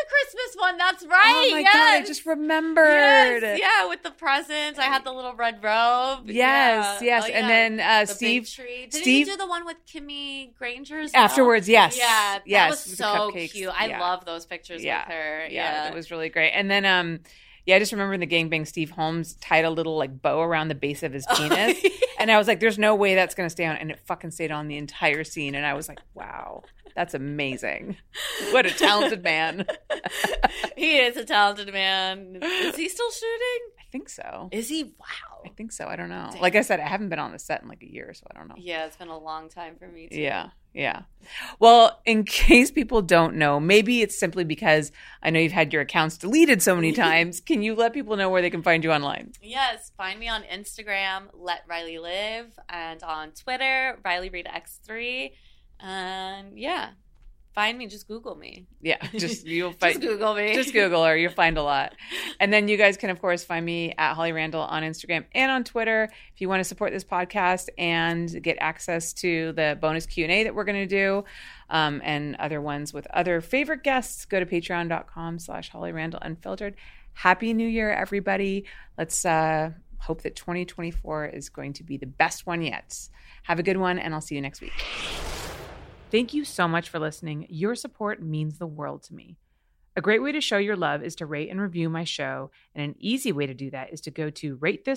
Speaker 3: Christmas one. That's right.
Speaker 2: Oh my God, I just remembered.
Speaker 3: Yes, yeah, with the presents. I had the little red robe.
Speaker 2: Yes,
Speaker 3: yeah.
Speaker 2: yes.
Speaker 3: Oh, yeah.
Speaker 2: And then
Speaker 3: the
Speaker 2: Steve.
Speaker 3: big tree. Didn't
Speaker 2: Steve,
Speaker 3: you do the one with Kimmy Granger as well?
Speaker 2: afterwards, yes.
Speaker 3: Yeah,
Speaker 2: yes,
Speaker 3: that was
Speaker 2: with the
Speaker 3: so
Speaker 2: cupcakes.
Speaker 3: cute. I love those pictures with her.
Speaker 2: Yeah, it was really great. And then, yeah, I just remember in the gangbang, Steve Holmes tied a little like bow around the base of his penis. And I was like, there's no way that's going to stay on. And it fucking stayed on the entire scene. And I was like, wow, that's amazing. What a talented man.
Speaker 3: He is a talented man. Is he still shooting?
Speaker 2: I think so.
Speaker 3: Is he? Wow.
Speaker 2: I think so. I don't know.
Speaker 3: Damn.
Speaker 2: Like I said, I haven't been on the set in like a year, so I don't know.
Speaker 3: Yeah, it's been a long time for me too.
Speaker 2: Yeah. Well, in case people don't know, maybe it's simply because I know you've had your accounts deleted so many times. Can you let people know where they can find you online?
Speaker 3: Yes, find me on Instagram, Let Riley Live, and on Twitter, Riley Rita X3. And yeah, find me. Just Google me.
Speaker 2: Yeah, you'll find.
Speaker 3: Just Google me.
Speaker 2: Just Google her. You'll find a lot. And then you guys can, of course, find me at Holly Randall on Instagram and on Twitter if you want to support this podcast and get access to the bonus Q&A that we're going to do and other ones with other favorite guests. Go to patreon.com/Holly Randall Unfiltered. Happy New Year, everybody. Let's hope that 2024 is going to be the best one yet. Have a good one, and I'll see you next week. Thank you so much for listening. Your support means the world to me. A great way to show your love is to rate and review my show. And an easy way to do that is to go to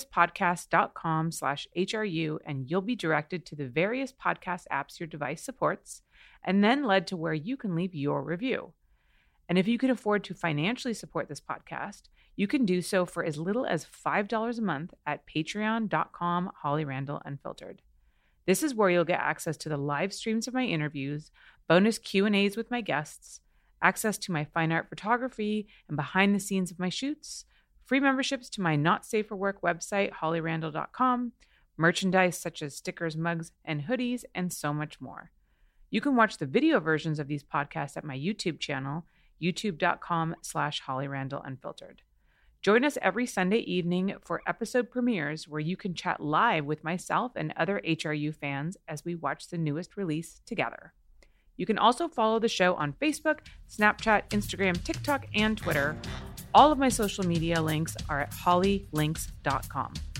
Speaker 2: ratethispodcast.com/HRU, and you'll be directed to the various podcast apps your device supports, and then led to where you can leave your review. And if you can afford to financially support this podcast, you can do so for as little as $5 a month at patreon.com/Holly Randall Unfiltered. This is where you'll get access to the live streams of my interviews, bonus Q&As with my guests, access to my fine art photography and behind the scenes of my shoots, free memberships to my Not Safe for Work website, hollyrandall.com, merchandise such as stickers, mugs, and hoodies, and so much more. You can watch the video versions of these podcasts at my YouTube channel, youtube.com/Holly Randall Unfiltered. Join us every Sunday evening for episode premieres where you can chat live with myself and other HRU fans as we watch the newest release together. You can also follow the show on Facebook, Snapchat, Instagram, TikTok, and Twitter. All of my social media links are at hollylinks.com.